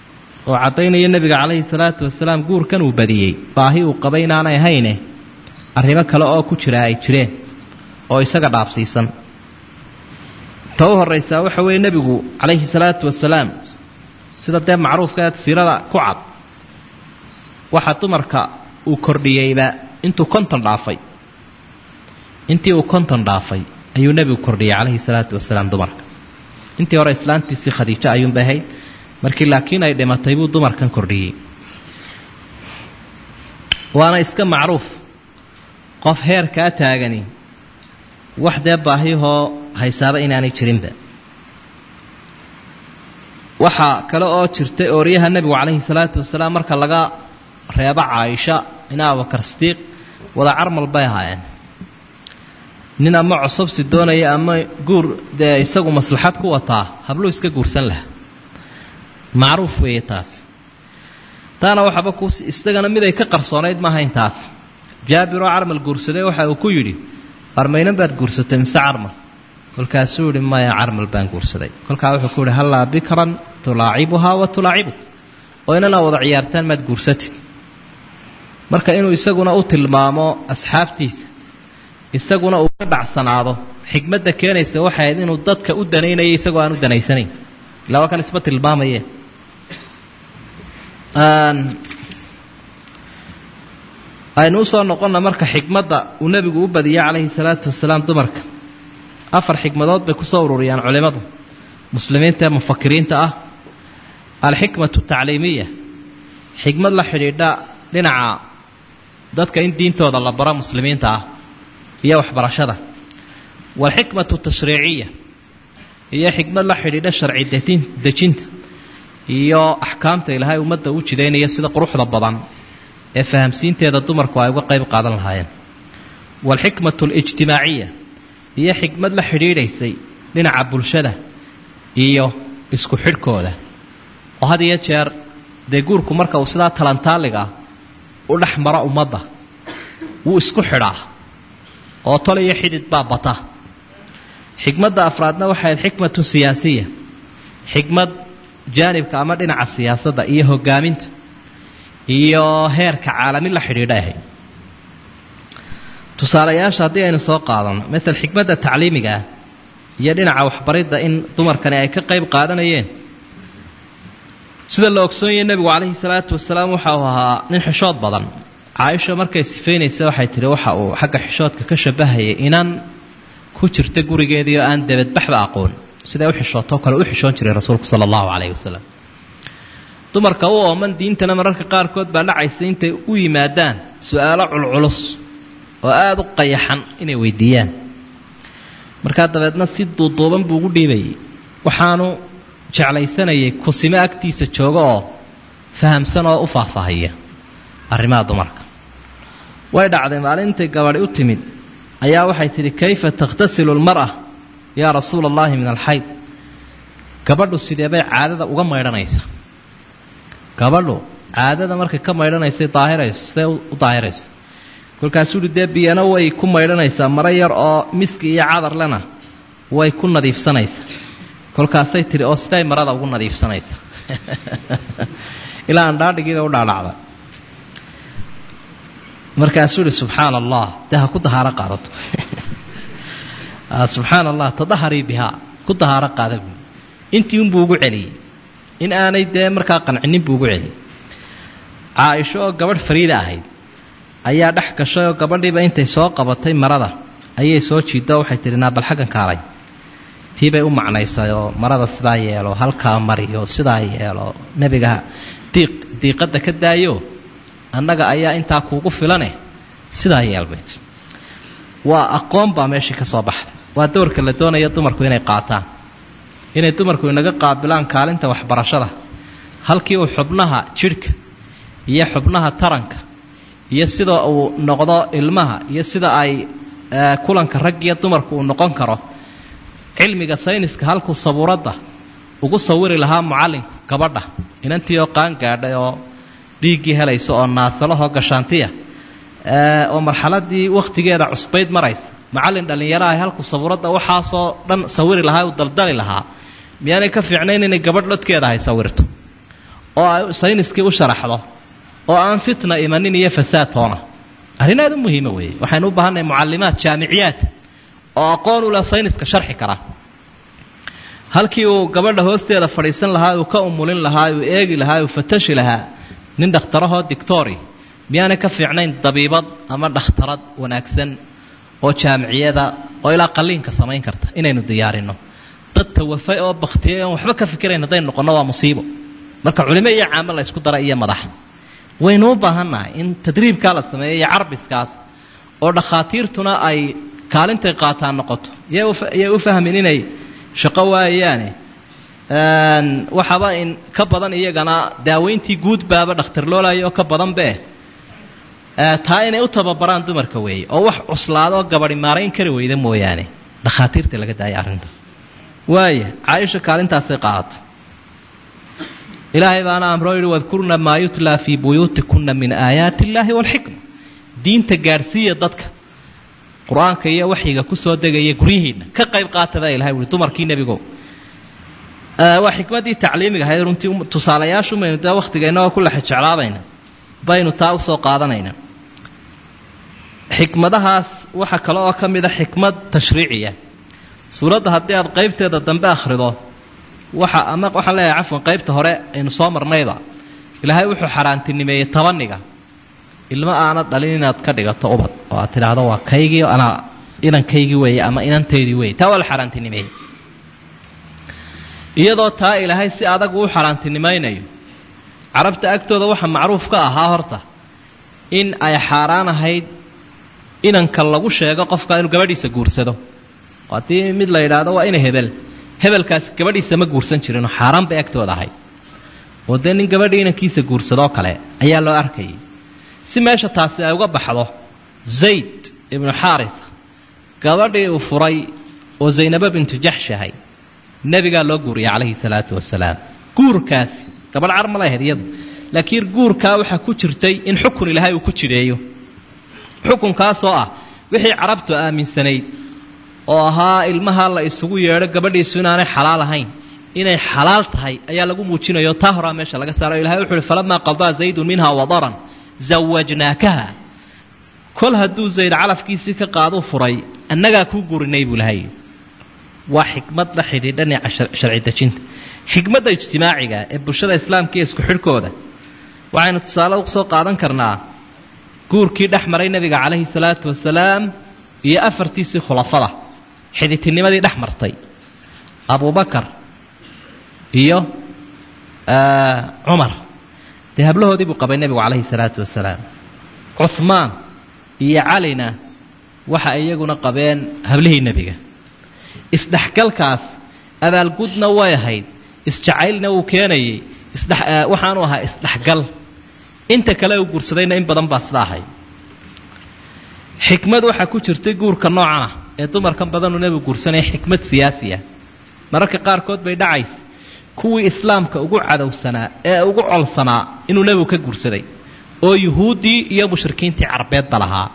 oo cadaynaya nabiga calayhi salaatu wasalaam guurkan uu badiyey baahi uu qabay inaanay ahayne arrimo kale oo ku jira ay jireen oo isaga dhaafsiisan ta u horraysaa waxa weeye nebigu calayhi salaatu wasalaam sida dee macruufka siirada ku cad waxaa dumarka uu kordhiyeyba intii uu konton dhaafay ayuu nebigu kordhiyey calayhi salaatu wasalaam dumarka intii hore islaantiisii khadiijo ayuunba ahayd markii laakiin ay dhimatay buu dumarkan kordhiyey waana iska macruuf qof heerkaa taagani wax dee baahiyahoo haysaaba inaanay jirinba waxaa kale oo jirtay ooryaha nebigu calayhi salaatu wasalaam marka laga reebo caaisha ina abubakar sidiiq wada carmal bay ahaayeen nin ama cusubsi doonaya ama guur dee isagu maslaxad ku wataa habluu iska guursan lahaa macruuf weeye taas taana waxaba isagana mid ay ka qarsoonayd maaha intaas jaabiroo carmal guursaday waxa uu ku yidhi armaynan baad guursatay mise carmal kolkaasuu yihi maya carmal baan guursaday kolkaa wuxuu ku yihi hallaa bikran tulaacibuhaa wa tulaacibuk oo inana wada ciyaartaan maad guursatid marka inuu isaguna u tilmaamo asxaabtiisa isaguna uu ka dhacsanaado xikmadda keenaysa waxay ahayd inuu dadka u danaynayo isagoo aan u danaysanayn ilaa waa kan isba tilmaamaye aynu usoo noqonna marka xikmadda uu nebigu u badiyey calayhi salaatu wasalaam dumarka 4 xikmadood bay kusoo ururiyaan culimmadu muslimiinta ee mufakiriinta ah alxikmatu tacliimiya xikmad la xidhiidha dhinaca dadka in diintooda la baro muslimiinta ah iyo waxbarashada walxikmatu tashriiciya iyo xikmad la xidhiidha sharci dejinta iyo axkaamta ilaahay ummadda u jidaynaya sida quruxda badan ee fahamsiinteeda dumarku ay uga qayb qaadan lahaayeen walxikmatu alijtimaaciya iyo xikmad la xidhiidhaysay dhinaca bulshada iyo isku xidhkooda oo had iyo jeer dee guurku marka uu sidaa talantaaliga u dhex maro ummadda wuu isku xidhaa oo tol iyo xidhid baa bata xikmadda afraadna waxay ahayd xikmatu siyaasiya xikmad jaanibka ama dhinaca siyaasadda iyo hogaaminta iyo heerka caalami la xidhiidha ahayd tusaalayaasha haddii aynu soo qaadano masel xikmadda tacliimiga ah iyo dhinaca waxbaridda in dumarkani ay ka qayb qaadanayeen sida la ogsoon yahay nebigu calayhi salaatu wasalaam waxa uu ahaa nin xishood badan caaisha markay sifaynaysa waxay tihi waxa uu xagga xishoodka ka shabahayay inaan ku jirta gurigeedii oo aan dabadbaxba aqoon siday u xishootoo kale u xishoon jiray rasuulku sala allahu calayhi wasalam dumarka u ooman diintana mararka qaarkood baa dhacaysa intay u yimaadaan su-aalo culculus oo aada u qayaxan inay weydiiyaan markaa dabeedna si duuduuban buu ugu dhiibayay waxaanu jeclaysanayay kusimo agtiisa jooga oo fahamsan oo u faahfaahaya arrimaha dumarka way dhacday maalintay gabadhi u timid ayaa waxay tidhi kayfa takhtasilu almar'a yaa rasuula allahi min alxayd gabadhu sidee bay caadada uga maydhanaysa gabadhu caadada markay ka maydhanaysay daahirayso sidee u daahiraysa kolkaasuu uhi dee biyana way ku maydhanaysaa maro yar oo miski iyo cadar lena way ku nadiifsanaysaa kolkaasay tidhi oo siday marada ugu nadiifsanaysa ilaa aan dhaadhigiiba u dhaadhacda markaasuu ihi subxaana allah dee ha ku dahaaro qaadato subxaana allah tadaharii bihaa ku dahaaro qaada buui intii unbuu ugu celiyey in aanay dee markaa qancinin buu ugu celiyey caaisho oo gabadh fariida ahayd ayaa dhex gashay oo gabadhiiba intay soo qabatay marada ayay soo jiiddo waxay tidhi naa bal xaggan kaalay tii bay u macnaysay oo marada sidaa yeelo halkaa mariyo sidaa yeelo nebiga diiqadda ka daayo annaga ayaa intaa kuugu filane sidaa yeelbayt waa aqoon baa meeshii ka soo baxday waa doorka la doonaya dumarku inay qaataan inay dumarku inaga qaabilaan kaalinta waxbarashada halkii uu xubnaha jidhka iyo xubnaha taranka iyo sida uu noqdo ilmaha iyo sida ay kulanka rag iyo dumarku uu noqon karo cilmiga sayniska halkuu sabuuradda ugu sawiri lahaa mucallinku gabadha inantii oo qaan gaadhay oo dhiiggii helaysa oo naasalahoo gashaantiya oo marxaladii wakhtigeeda cusbayd maraysa macallin dhallinyaraha halkuu sabuuradda waxaasoo dhan sawiri lahaa uu daldali lahaa miyaanay ka fiicnayn inay gabadh lodkeeda hay sawirto oo ay sayniskii u sharaxdo oo aan fitna imanin iyo fasaad toona arinaadu muhiima weeye waxaynu u baahannahay mucallimaad jaamiciyaad oo aqoon u leh sayniska sharxi kara halkii uu gabadha hoosteeda fadhiisan lahaa uu ka umulin lahaa uu eegi lahaa uu fatashi lahaa nin dhakhtarahoo dictori miyaanay ka fiicnayn dabiibad ama dhakhtarad wanaagsan oo jaamiciyada oo ilaa qalliinka samayn karta inaynu diyaarino dad tawafay oo baktiyay oon waxba ka fikirayn haddaynu noqonno waa musiibo marka culimo iyo caamo la isku dara iyo madax waynu u baahannahay in tadriibkaa la sameeyo iyo carbiskaas oo dhakhaatiirtuna ay kaalintay qaataan noqoto yay u fahmin inay shaqo waayaane waxaba in ka badan iyagana daaweyntii guud baaba dhakhtar loolayo oo ka badanbe taa inay u tababaraan dumarka weeye oo wax cuslaado oo gabadhi maarayn kari weyda mooyaane dhakhaatiirta laga daaya arrinta waaya caaisha kaalintaasay qaadato ilaahay baana amro yidhi wadkurna maa yutlaa fii buyuutikunna min aayaati illaahi waalxikma diinta gaadhsiiya dadka qur-aanka iyo waxyiga ku soo degaya guryihiinna ka qayb qaatabaa ilahay wuhi dumarkii nebigo waa xikmaddii tacliimiga ahayd runtii tusaalayaashu maynu dee wakhtiga innagoo ku lexe jeclaabayna baynu taa usoo qaadanayna xikmadahaas waxaa kale oo ka mid a xikmad tashriiciya suuradda haddii aad qaybteeda dambe akhrido waxaan leeyahay cafwan qaybta hore aynu soo marnayba ilaahay wuxuu xaaraantinimeeyey tabaniga ilmo aanad dhalin inaad ka dhigato ubad oo aad tidhaahdo waa kaygii anaa inankaygii weeye ama inantaydii weeye taa waa la xaaraantinimeeyey iyadoo taa ilaahay si adag uu xaaraantinimaynayo carabta agtooda waxa macruuf ka ahaa horta in ay xaaraan ahayd inanka lagu sheego qofka inuu gabadhiisa guursado haddii mid la yidhaahdo waa ina hebelkaasi gabadhiisa ma guursan jirinoo xaaraan bay agtooda ahayd oo dee nin gabadhii inankiisa guursadoo kale ayaa loo arkayay si meesha taasi ay uga baxdo zayd ibnu xaarisa gabadhii uu furay oo zaynabo bintu jaxsh ahay nebigaa loo guuriyay calayhi salaatu wasalaam guurkaasi gabadh car ma lahayd iyadu laakiin guurkaa waxaa ku jirtay in xukun ilaahay uu ku jireeyo xukunkaasoo ah wixii carabtu aaminsanayd oo ahaa ilmaha la isugu yeedho gabadhiisu inaanay xalaal ahayn inay xalaal tahay ayaa lagu muujinayo taa horaa meesha laga saaro ilahay wuxu uhi falamaa qadaa zaydun minha wadaran zawajnaakaha kol hadduu zayd calafkiisii ka qaadu furay annagaa kuu gurinay buu lahay waa xikmad la xidhiidha dhinaca sharci dejinta xikmadda ijtimaaciga ee bulshada islaamka iyo isku xidhkooda waxaynu tusaale u soo qaadan karnaa guurkii dhex maray nebiga calayhi salaatu wasalaam iyo afartiisii khulafada xiditinimadii dhex martay abubakar iyo cumar dee hablahoodii buu qabay nebigu calayhi salaatu wasalaam cuhmaan iyo calina waxa iyaguna qabeen hablihii nebiga isdhexgalkaas abaalgudna way ahayd isjacaylna wuu keenayay waxaanu ahaa isdhexgal inta kale uu guursadayna in badan baa sida ahayd xikmad waxaa ku jirtay guurka noocanah ee dumarkan badanuu nebigu guursanaya xikmad siyaasiya mararka qaarkood bay dhacaysa kuwii islaamka ugu cadowsanaa ee ugu colsanaa inuu nebigu ka guursaday oo yuhuuddii iyo mushrikiintii carbeedba lahaa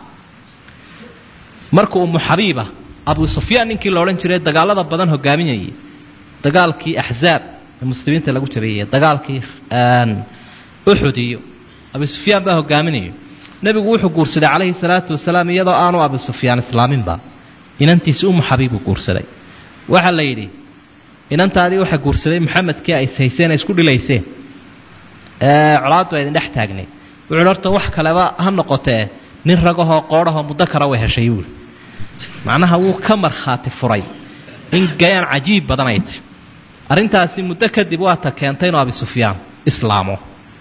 marka umu xabiiba abu sufyaan ninkii la odhan jiray dagaalada badan hogaaminayay dagaalkii axzaab ee muslimiinta lagu jabeeyey dagaalkii uxud iyo abu sufyaan baa hogaaminayo nebigu wuxuu guursaday calayhi salaatu wasalaam iyadoo aanu abu sufyaan islaaminba inantiisi umu xabiibuu guursaday waxaa la yidhi inantaadii waxaa guursaday maxamedkii ay ishayseen ay isku dhilayseen colaaddu ay idin dhex taagnayd wuxuu horta wax kaleba ha noqotee nin ragahoo qoodhahoo muddo kara way heshay buuli macnaha wuu ka markhaati furay in gayaan cajiib badan ay tahy arrintaasi muddo kadib waa ta keentay inuu abi sufyaan islaamo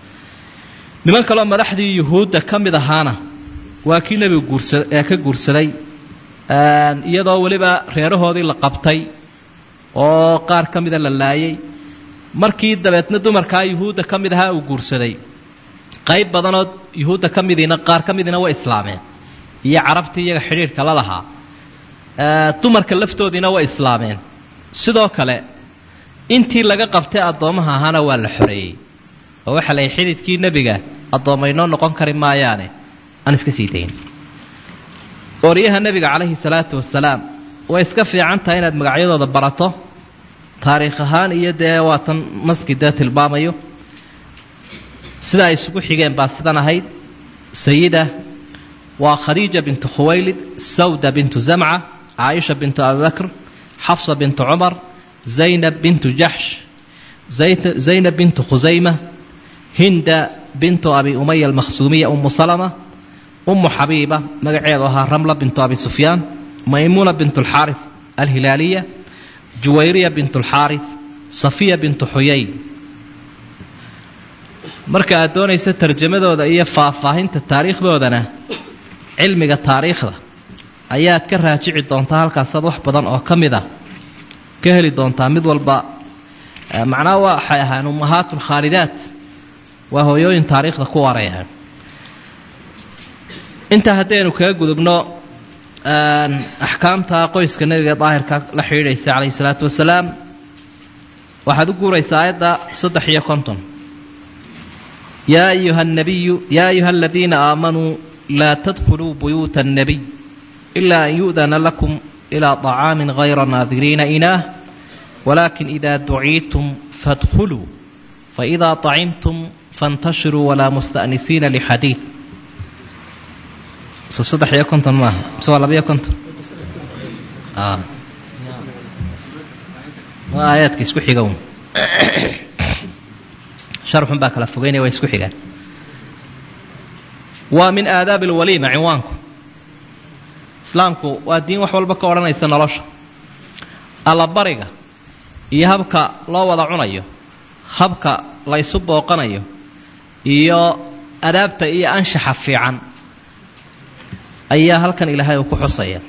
niman kaleo madaxdii yuhuudda ka mid ahaana waa kii nebigu ka guursaday iyadoo weliba reerahoodii la qabtay oo qaar ka mida la laayay markii dabeedna dumarkaa yuhuudda ka mid ahaa uu guursaday qayb badanoo yuhuudda ka midiina qaar ka midiina way islaameen iyo carabtii iyaga xidhiidhka la lahaa dumarka laftoodiina way islaameen sidoo kale intii laga qabtay addoommaha ahaana waa la xoreeyey oo waxaa la xidhiidkii nebiga addoommaynoo noqon kari maayaane aan iska sii dayn ooryaha nebiga calayhi salaatu wasalaam way iska fiican tahay inaad magacyadooda barato taariikh ahaan iyo dee waatan naski dee tilmaamayo sida ay isugu xigeen baa sidan ahayd sayida وخديجة بنت خويلد سودة بنت زمعة عائشة بنت أبي بكر حفصة بنت عمر زينب بنت جحش زينب بنت خزيمة هند بنت أبي أمية المخزومية أم سلمة أم حبيبة مقعيدها رملة بنت أبي سفيان ميمونة بنت الحارث الهلالية جويرية بنت الحارث صفية بنت حيي marka aad doonayso tarjamadooda iyo faahfaahinta taariikhdoodana cilmiga taariikhda ayaad ka raajici doontaa halkaas wax badan oo kamida ka heli doontaa mid walba macnaa waxay ahaan ummahatul khaalidaat waa hooyooyin taariikhda ku wareeyaan inta hadeenu kaga gudubno axkaamta qoyska nabiga daahirka la xiriiraysa kaleey salaatu wasalaam waxaad u guuraysaa ayada 350 يا أيها النبي يا أيها الذين آمنوا لا تدخلوا بيوت النبي إلا أن يؤذن لكم إلى طعام غير ناظرين إناه ولكن إذا دعيتم فادخلوا فإذا طعمتم فانتشروا ولا مستأنسين لحديث صدح يا كنتم ما سؤال أبي كنتم ما آياتك اسكحي قوم شرح باك لفقين ويسكو حيغان ومن آداب الوليمة عنوانكم إسلامكم والدين وحوال بك ورنا يستنرش الله برقة يهبك لا وضعنا هبك لا يصب وقنا يا أدابت إيا أنشح في عن أيها هل كان إلهي وكحصيا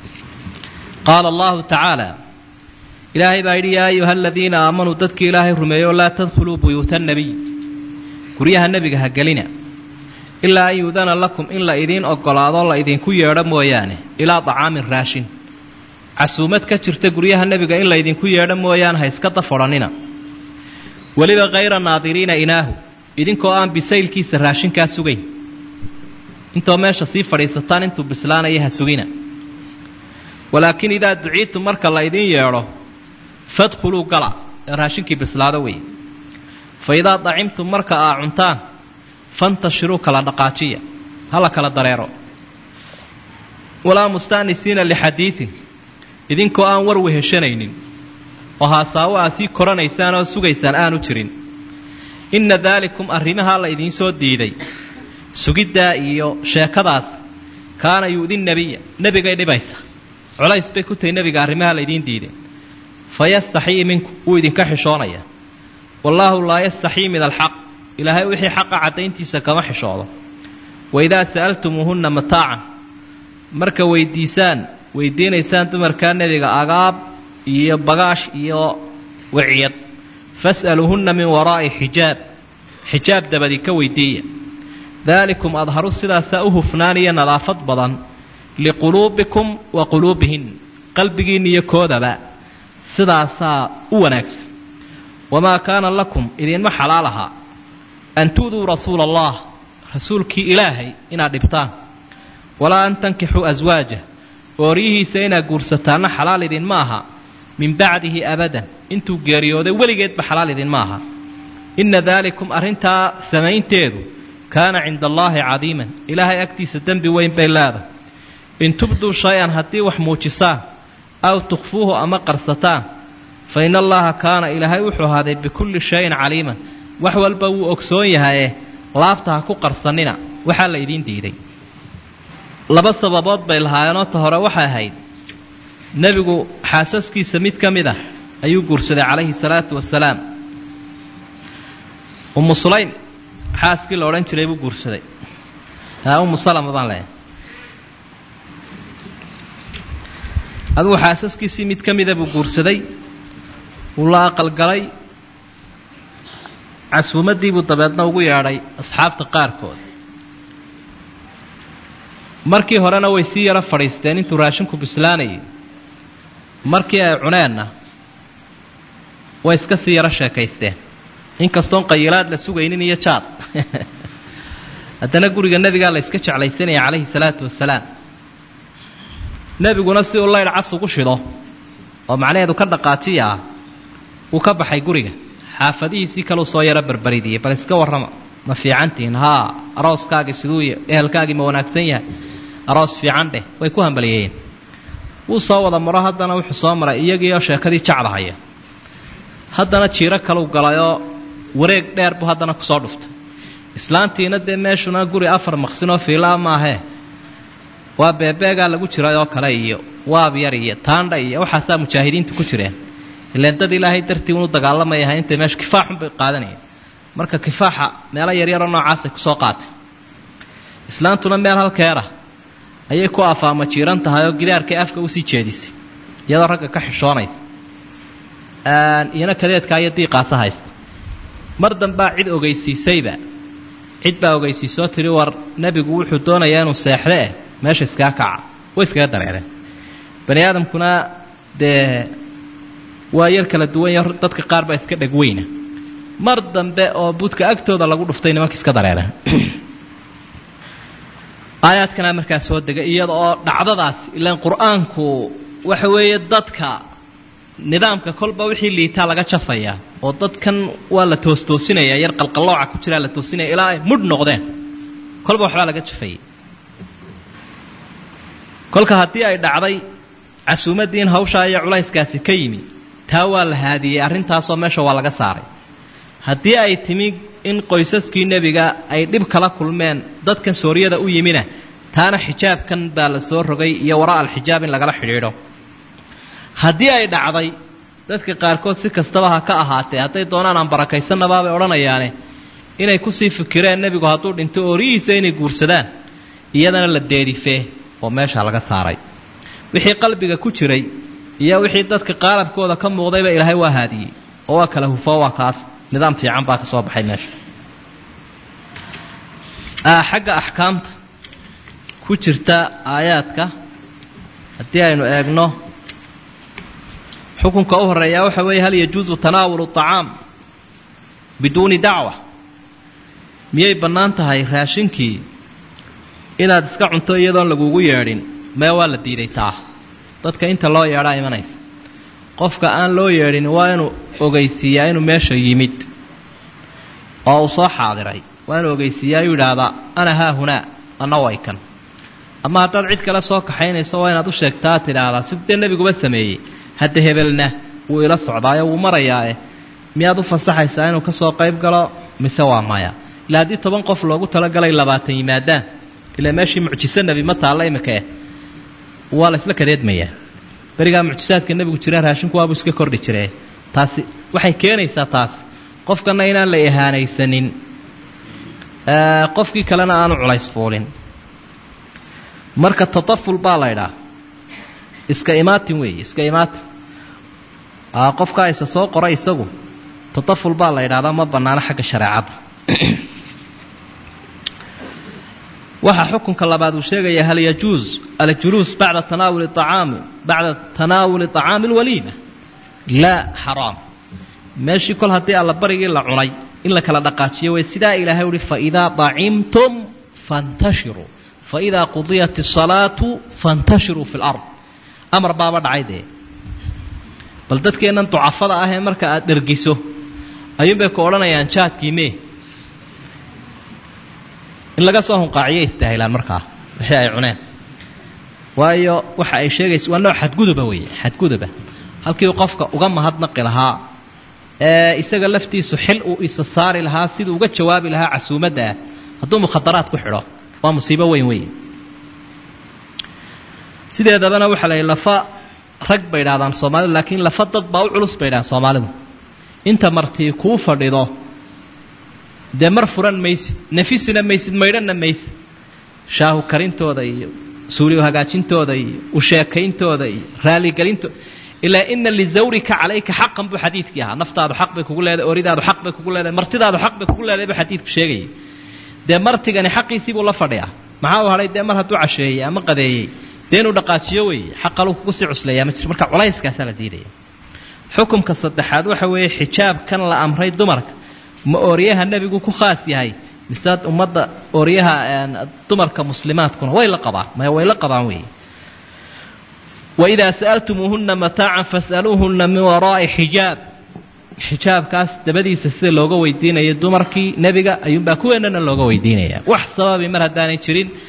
قال الله تعالى إلهي بايدي يا أيها الذين آمنوا تدك إلهي رميو لا تدخلوا بيوت النبي كريها النبي هقلنا إلا أن يؤذن لكم إلا إذين أقلاد الله إذين كي يرم ويانه إلى طعام راشن عسومت كترت كريها النبي إلا إذين كي يرم ويانه هيسكت فراننا ولذا غير الناظرين إناه إذين كوان بسيل كيس الراشن كاسوغين انتو ماشا صيف فريستان انتو بسلان ايها سوغين ولكن إذا دعيتم مرك الله إذين يرى فادخلوا قلع راشنكي بسلادوي فإذا طعمتم مركا عنتان فانتشروا كلا دقاتية هلا كلا دريرو ولا مستانسين لحديث إذن كو آن وروه شنين وهاساوا أسي كورانيسان وسوغيسان آنو ترين إن ذلكم أرمها الله إذن سود ديدي سوغيد دائيو شاكداس كان يؤذي النبي نبي غير بيسا علا يسبكوتي نبي أرمها الله إذن ديدي فيستحي منكم وإذن كحشونيا والله لا يستحي من الحق إلهي وحي حق عدينتيسا كما حشوضا وإذا سألتموهن متاعا مركا ويدين إيسان تمركان نبيغا أغاب إيا بغاش إيا وعيد فاسألوهن من وراء حجاب دبديك ويدية ذلكم أظهروا السلاسة فنانيا نظافة بضان لقلوبكم وقلوبهن قلبكين يكودبا سلاسة ونكس وما كان لكم إذن ما حلالها أن تؤذوا رسول الله رسولك إلهي إن أدبتان ولا أن تنكحوا أزواجه وريه سينا قرستان حلال إذن ماها من بعده أبدا انتو قريودة ولقيت بحلال إذن ماها إن ذلكم أرنتا سمين تيذو كان عند الله عظيما إلهي أكتيس الدنب وين بيلاذا إن تبدوا شيئا هتي وحموشسان أو تخفوه أما قرستان فإن الله كان إلهي وحو هذا بكل شيء عليما وحو البو أكسوية هاي لافتها كو قرصننا وحال يدين ديدي لبس سببات بالهايانات هورا وحا هاي نبيقو حاسسكي سميت كميدة أيو قرصد عليه الصلاة والسلام أم سليم حاسكي لورين تريبو قرصد ها أم سلام ضان لها أدو حاسسكي سميت كميدة بقرصدي ولا أقل قلي عسومدي بطبيعتنا وقوي علي أصحاب تقاركود markii horena way si yara fariisteen intuu raashinku bislaanay markii ay cuneena way iska si yara sheekaysteen inkastoo qayilaad la sugaynin iyo jaad hadana guriga nabiga la iska jeclaysanay kaleey salaatu wasalaam nabiguna si uu leeyl cas ugu shido oo macnaheedu ka dhaqaatiya uu ka baxay guriga xaafadihiisii kale soo yara barbaridiyay bal iska warrama ma fiicantiin ha arooskaaga sidoo ehelkaagi ma wanaagsan yahay aroos fiican dheh way ku hambaliyeen wuu soo wada maro haddana wuxuu soo maray iyagiioo sheekadii jacdahaya haddana jiiro kalau galayoo wareeg dheer buu haddana kusoo dhuftay islaantiina dee meeshuna guri 4 maqsinoo fiilaa maahee waa beebeegaa lagu jiray oo kale iyo waab yar iyo taandha iyo waxaasaa mujaahidiintu ku jireen ileen dad ilaahay dartii unu dagaalamayahay intay meesha kifaaxun bay qaadanayeen marka kifaaxa meelo yaryaroo noocaasay kusoo qaatay islaantuna meel halkeera ayay ku afaama jiiran tahay oo gidaarkay afka usii jeedisay iyadoo ragga ka xishoonaysa iyana kadeedkaa iyo diiqaasa haysta mar dambaa cid ogeysiisayba cid baa ogeysiisoo tidhi war nebigu wuxuu doonayaa inuu seexde meesha iskaga kaca way iskaga dareereen bani aadamkuna dee waa yar kala duwan yar dadka qaar baa iska dhegweyna mar dambe oo budka agtooda lagu dhuftay nimanka iska dareereen aayaadkana markaa soo degay iyada oo dhacdadaas ilaan qur-aanku waxa weeye dadka nidaamka kolba wixii liitaa laga jafaya oo dadkan waa la toostoosinaya yar qalqallooca ku jira la toosinaya ilaa ay mudh noqdeen kolba waxbaa laga jafayay kolka haddii ay dhacday casuumaddii in hawshaa iyo culayskaasi ka yimi taa waa la haadiyey arrintaasoo meesha waa laga saaray haddii ay timi in qoysaskii nebiga ay dhib kala kulmeen dadkan sooriyada u yimina taana xijaabkan baa la soo rogay iyo waraa alxijaab in lagala xidhiidho haddii ay dhacday dadka qaarkood si kastaba ha ka ahaatee hadday doonaan aan barakaysanabaa bay odhanayaane inay kusii fikireen nebigu hadduu dhinto oorihiisa inay guursadaan iyadana la deerifee oo meesha laga saaray wixii qalbiga ku jiray iyo wixii dadka qaalabkooda ka muuqdayba ilaahay waa haadiyey oo waa kala hufo waa kaas nidaam fiican baa ka soo baxay meesha xagga axkaamta ku jirta aayaadka haddii aynu eegno xukunka u horeeyaa waxa weeye hal yajuusu tanaawulu طacaam biduuni dacwa miyay bannaan tahay raashinkii inaad iska cunto iyadoon lagugu yeedhin mee waa la diiday taa dadka inta loo yeedhaa imanaysa qofka aan loo yeedhin waa inuu ogeysiiyaa inuu meesha yimid oo uu soo xaadiray waa inuu ogeysiiyaa uu yidhaahdaa ana haahunaa anna way kan ama haddaad cid kale soo kaxaynayso waa inaad u sheegtaa tidhaahdaa sidee nebiguba sameeyey hadda hebelna wuu ila socdaayo wuu marayaae miyaad u fasaxaysaa inuu ka soo qayb galo mise waa maya ilaa haddii 10 qof loogu talagalay 20 yimaadaan ilaa meeshii mucjiso nebi ma taalla imika waa la isla kadeedmayaa berigaa mucjisaadka nebigu jira raashinku waabuu iska kordhi jiree taasi waxay keenaysaa taas qofkana inaan la ihaanaysanin qofkii kalena aanu culays fuulin marka tataful baa la idhaa iska imaatin weeye iska imaatin qofkaa isa soo qoray isagu tataful baa la idhahdaa ma bannaano xagga shareecadda waxaa xukunka labaad uu sheegaya hal yajuuz aljuluus bacda tanaawuli طacaami اlwaliima laa xaraam meeshii kol haddii alla barigii la cunay in la kala dhaqaajiyo way sidaa ilaahay uhi faidaa طacimtum faاntashiruu faidaa qudiyat الصalaatu faاntashiruu fi اlأrض amar baaba dhacay dee bal dadkeennan ducafada ahee marka aad dhergiso ayuunbay ku odhanayaan jaadkii mee in laga soo hunqaaciyo istaahilaan markaa wixii ay cuneen waayo waxa ay sheegaysa waa nooc xadguduba weeye xadguduba halkii qofka uga mahadnaqi lahaa ee isaga laftiisu xil uu isa saari lahaa siduu uga jawaabi lahaa casuumadda ah hadduu mukhadaraad ku xidho waa musiibo weyn weeye sideedabana waxaa la yidhi lafa rag bay idhahdaan soomaalidu laakiin lafa dad baa u culus bay idhahaan soomaalidu inta martii kuu fadhido dee mar furan maysid nafisina maysid maydhanna maysid shaahu karintooda iyo suuliyo hagaajintooda iyo u sheekayntooda iyo raaligelintooda ilaa ina lizawrika calayka xaqan buu xadiidkii ahaa naftaadu xaq bay kugu leedahay oridaadu xaq bay kugu leedahay martidaadu xaq bay kugu leedahay buu xadiidku sheegayay dee martigani xaqiisii buu la fadhiyaa maxaa u hadhay dee mar hadduu casheeyey ama qadeeyey dee inuu dhaqaajiyo weeye xaqaluu kugu sii cuslayaa ma jiro marka culayskaasaa la diidaya xukumka saddexaad waxa weeye xijaabkan la amray dumarka ma ooryaha nebigu ku khaas yahay mise ummadda ooryaha dumarka muslimaadkuna way la qabaan maya way la qabaan weeye waidaa sa'altumuuhunna mataacan fas'aluuhunna min waraa'i xijaab xijaabkaas dabadiisa sida looga weydiinaya dumarkii nebiga ayuunbaa kuweennana looga weydiinaya wax sababi mar haddaanay jirin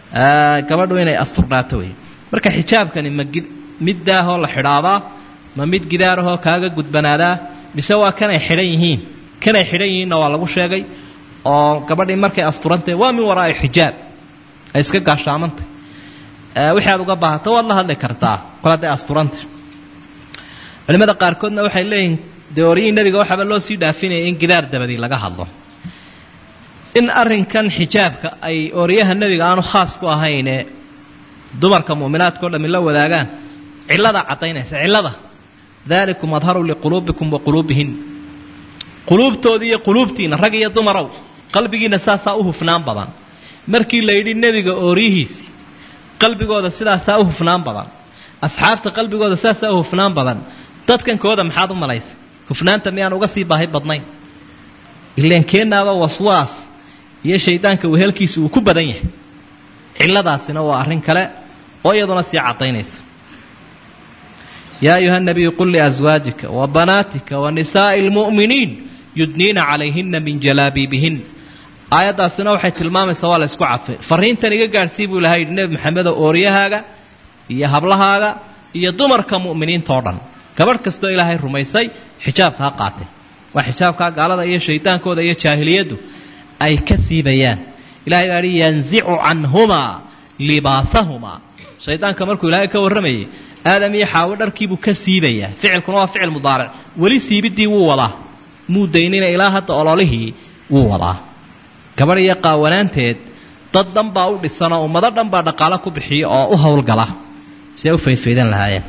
gabadhu inay asturnaato wey marka xijaabkani ma mid daahoo la xidhaabaa ma mid gidaarahoo kaaga gudbanaadaa mise waa kanay xidhan yihiinna waa lagu sheegay oo gabadhii markay asturantahay waa min waraa'i xijaab ay iska gaashaamantay wixii aad uga baahato waad la hadli kartaa kol hadday asturantay culimada qaarkoodna waxay leeyihiin dee oryihii nebiga waxaaba loo sii dhaafinaya in gidaar dabadii laga hadlo in arrinkan xijaabka ay oryaha nebiga aanu khaas ku ahayne dumarka mu'minaadka oo dhammi la wadaagaan cillada caddaynaysa cillada daalikum adharu liquluubikum wa quluubihin quluubtoodii iyo quluubtiina rag iyo dumarow qalbigiina saasaa u hufnaan badan markii la yidhi nebiga ooryihiisi qalbigooda sidaasaa u hufnaan badan asxaabta qalbigooda saasaa u hufnaan badan dadkan kooda maxaad u malaysa hufnaanta miyaan uga sii baahi badnayn ileen keenaaba waswaas iyo shaydaanka wehelkiisa uu ku badan yahay cilladaasina waa arrin kale oo iyaduna sii caddaynaysa yaa ayuha nabiyu qul liaswaajika wa banaatika wa nisaa'i lmu'miniin yudniina calayhinna min jalaabiibihin aayaddaasina waxay tilmaamaysaa waa la isku cadfay fariintan iga gaadhsii buu ilahay yidhi nebi maxamedo ooryahaaga iyo hablahaaga iyo dumarka mu'miniinta oo dhan gabadh kastoo ilaahay rumaysay xijaabka ha qaatay waa xijaabkaa gaalada iyo shaydaankooda iyo jaahiliyaddu ay ka siibayaan ilahay baa yidhi yanzicu canhumaa libaasahumaa shaydaanka markuu ilaahay ka warramayay aadam iyo xaawo dharkiibuu ka siibayaa ficilkuna waa ficil mudaaric weli siibiddii wuu wadaa muu daynina ilaa hadda ololihii wuu wadaa gabadh iyo qaawanaanteed dad dhan baa u dhisanoo ummado dhan baa dhaqaalo ku bixiya oo u howlgala si ay u faydfaydan lahaayeen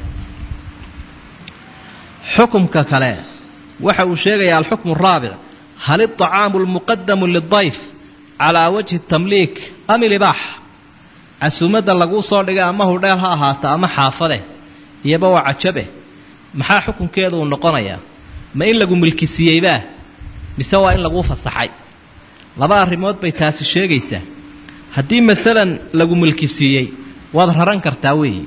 xukumka kale waxa uu sheegayaa alxukmu araabic hal iطacaamu almuqadamu lidayf calaa wajhi tamliik am ilibaax casuumadda laguu soo dhigay ama hudheel ha ahaata ama xaafade iyoba waa cajabe maxaa xukunkeedu uu noqonayaa ma in lagu milkisiiyeybaa mise waa in laguu fasaxay laba arrimood bay taasi sheegaysaa haddii maalan lagu milkisiiyey waad raran kartaa weeye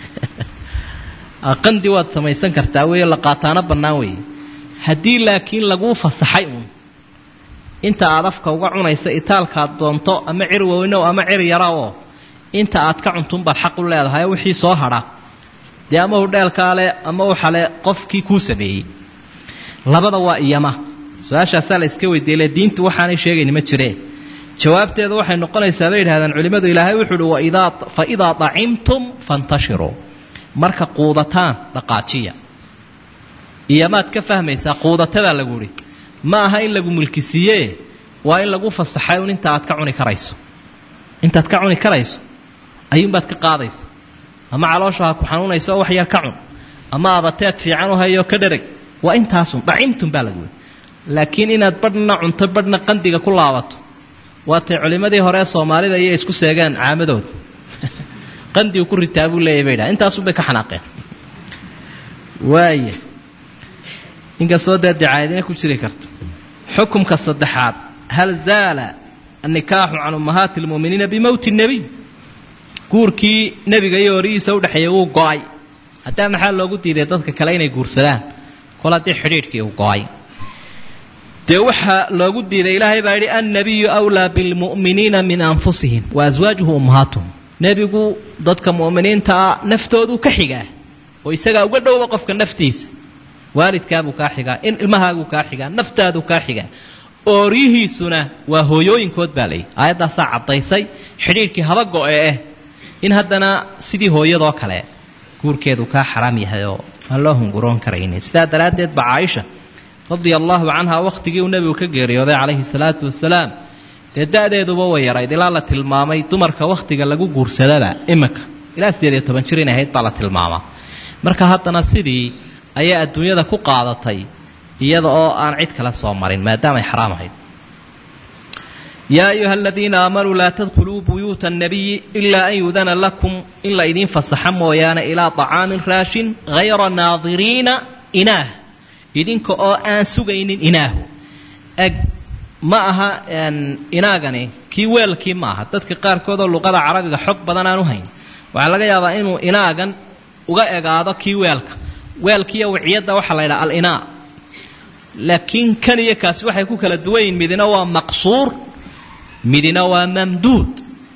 qandi waad samaysan kartaa weeye la qaataano bannaan weeye haddii laakiin laguu fasaxay uun inta aad afka uga cunaysa itaalkaad doonto ama cir weynow ama cir yara oo inta aad ka cuntunbaad xaq u leedahay wixii soo hadha dee ama hudheelkaale ama waxale qofkii kuu sameeyey labada waa iyama su-aashaasaa la iska weydiiyey diintu waxaanay sheegayni ma jireen jawaabteedu waxay noqonaysaa bay yidhahdaan culimmadu ilaahay wuxuu uhi fa idaa dacimtum fantashiruu marka quudataan dhaqaajiya iyamaad ka fahmaysaa quudatadaa lagu idhi ma aha in lagu mulkisiiye waa in lagu fasaxay un inta aad ka cuni karayso intaad ka cuni karayso ayuunbaad ka qaadaysa ama caloosha ha ku xanuunayso oo wax yar ka cun ama abateed fiican u hayo ka dhereg waa intaasun dacimtum baa lagu idhi laakiin inaad badhna cunto badhna qandiga ku laabato waatay culimmadii hore soomaalida iyo isku seegaan caamadooda qandigu ku ritaa buu leeyahay bay dhaha intaasunbay ka xanaaqeen waaya inkastoo dee dicaayadina ku jiri karto xukumka saddexaad hal zaala annikaaxu can ummahaati almu'miniina bimowti nebiy guurkii nebiga iyo horihiisa udhexeeyay wuu go-ay haddaa maxaa loogu diiday dadka kale inay guursadaan kol haddii xidhiidhkii uu go-ay dee waxaa loogu diiday ilaahay baa yidhi annabiyu awlaa bilmu'miniina min anfusihim wa aswaajuhu ummahaatuhum nebigu dadka mu'miniintaa naftooduu ka xigaa oo isagaa uga dhowba qofka naftiisa waalidkaabuu kaa xigaa in ilmahaaguu kaa xigaa naftaaduu kaa xigaa ooryihiisuna waa hooyooyinkood baa layidhi aayaddaasaa caddaysay xidhiidhkii haba go-e in haddana sidii hooyadoo kale guurkeedu kaa xaraam yahay oo aan loo hunguroon karaynin sidaa daraaddeed ba caaisha radia allaahu canha wakhtigii uu nebigu ka geeriyooday calayhi salaatu wasalaam dee da-deeduba way yarayd ilaa la tilmaamay dumarka wakhtiga lagu guursadaba iminka ilaa 18 jir in ahayd baa la tilmaamaa marka haddana sidii ayaa adduunyada ku qaadatay iyada oo aan cid kale soo marin maadaama ay xaraam ahayd yaa ayuha aladiina aamanuu laa tadkhuluu buyuuta annabiyi ilaa an yudana lakum in la idiin fasaxa mooyaane ilaa طacaamin raashin hayra naadiriina inaah idinka oo aan sugaynin inaahu eg ma aha inaagani kii weelkii ma aha dadka qaarkoodoo luqada carabiga xog badan aan u hayn waxaa laga yaabaa inuu inaagan uga egaado kii weelkiiyo wiciyadda waxaa la yidhaha alinaa laakiin kan iyo kaasi waxay ku kala duwan yihin midina waa maqsuur midina waa mamduud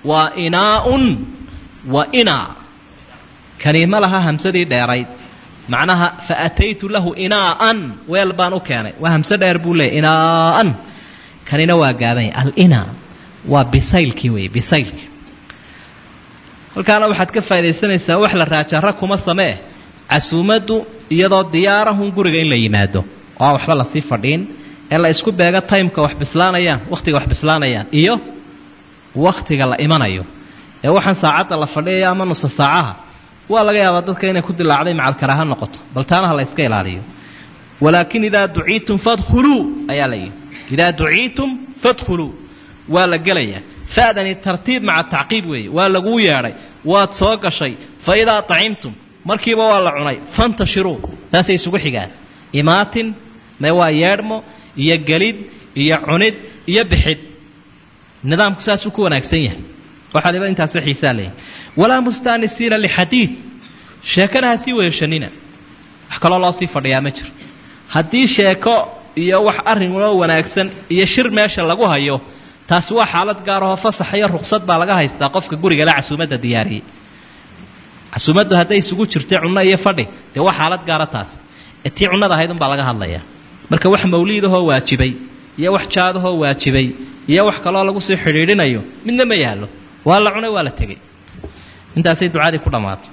وإناء وإناء كلمة لها همسدي ديريد معناها فأتيت له إناء ويلبان كان وهمسة دير بولي إناء كان واقابي الإناء وبسيلك بسيلك halkaana waxaad ka faa'iideysanaysaa wax la raajara kuma samee casuumadu iyadoo diyaarahun guriga in la yimaado oo waxba la sii fadhiin ee la isku beega timeka wax bislaanayaan waqtiga wax bislaanayaan iyo waqtiga la imanayo ee waxaan saacada la fadhiyo ama nus saacaha waa laga yaabaa dadka inay ku dilaacday macal karaha noqoto bal taanaha la iska ilaaliyo walaakin idaa duciitum fadkhuluu ayaa la yidhi idaa duciitum fadkhuluu waa la gelayaa فأذن الترتيب مع التعقيب ولا قوياري واتسوق شيء فإذا طعمتم مركبوا ولا عني فانتشروا تاسي سوحيقان إمات ما يرمو يجلد يعند يبحد نظام كساس كون أكسيه وحال يبقى انت صحي سالي ولا مستانسين لحديث شاكنها سوى يشنينا حكى الله صفر يا مجر حديث شاكو يوح أرهن ولو أكسن يشر ماشا لقوها يو taasi waa xaalad gaar ah oo fasax iyo ruqsad baa laga haystaa qofka guriga la casuumada diyaariyay casuumadu haday isugu jirtay cunno iyo fadhi de waa xaalad gaar ah taas tii cunnada ahayd baa laga hadlayaa marka wax mawliidahoo waajibay iyo wax jaadahoo waajibay iyo wax kale oo lagu sii xiriirinayo midna ma yaalo waa la cunay waa la tagay intaasay ducadii ku dhamaato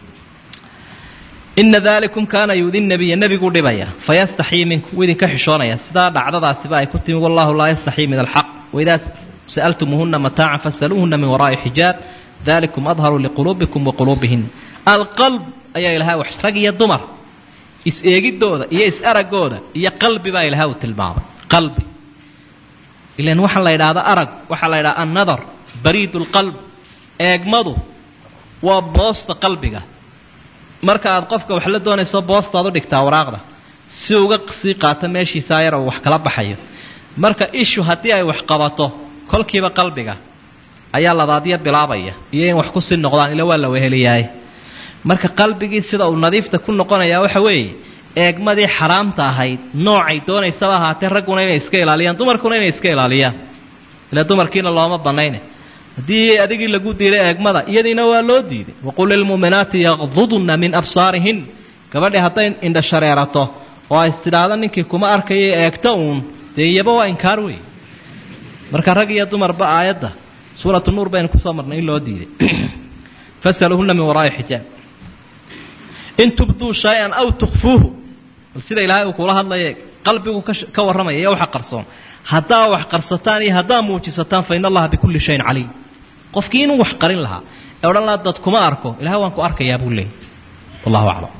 إن ذلكم كان يؤذي النبي قول لبايا فيستحي منكم وإذن كحشونيا سدا دعرضا سباي كنتم والله لا يستحي من الحق وإذا سألتموهن متاعا فاسألوهن من وراء حجاب ذلكم أظهر لقلوبكم وقلوبهن القلب أي إلها وحش رقي الضمر إسئيقي الدودة إيا إسأرق قودة إيا قلبي با إلها وتلمام قلبي إلا أن وحا الله إلى هذا أرق وحا الله إلى النظر بريد القلب أجمضه وبوسط قلبك marka aad qofka wax la doonayso boostaad u dhigtaa waraaqda si uga qsi qaata meeshii saayar oo wax kala baxayo marka ishu hadii ay wax qabato kolkiiba qalbiga ayaa ladaadiya bilaabaya iyo in wax ku sin noqdaan ila waa la weheliyay marka qalbigii sida uu nadiifta ku noqonaya waxa weeye eegmadii xaraamta ahayd noocay doonaysaba haatee raguna inay iska ilaaliyaan dumarkuna inay iska ilaaliyaan ila dumarkiina looma banaynay hadii adigii lagu diiray eegmada iyadina waa loo diiday waqul lil mu'minati yaghdudna min absarihin gabadhi haday indha shareerato oo ay istiraada ninkii kuma arkay eegta uun deeyaba waa inkaar weey marka rag iyo dumarba aayada suuratu nuur baan ku soo marnay loo diiday fasaluhunna min wara'i hijab in tubdu shay'an aw tukhfuhu sida ilaahay uu kula hadlayay qalbigu ka waramaya waxa qarsoon hadaa wax qarsataan iyo hadaa muujisataan fa inna allaha bikulli shay'in alim qofkii inuu wax qarin lahaa ee oran la dad kuma arko ilaahay waan ku arkayaa buu leeyahay wallahu a'lam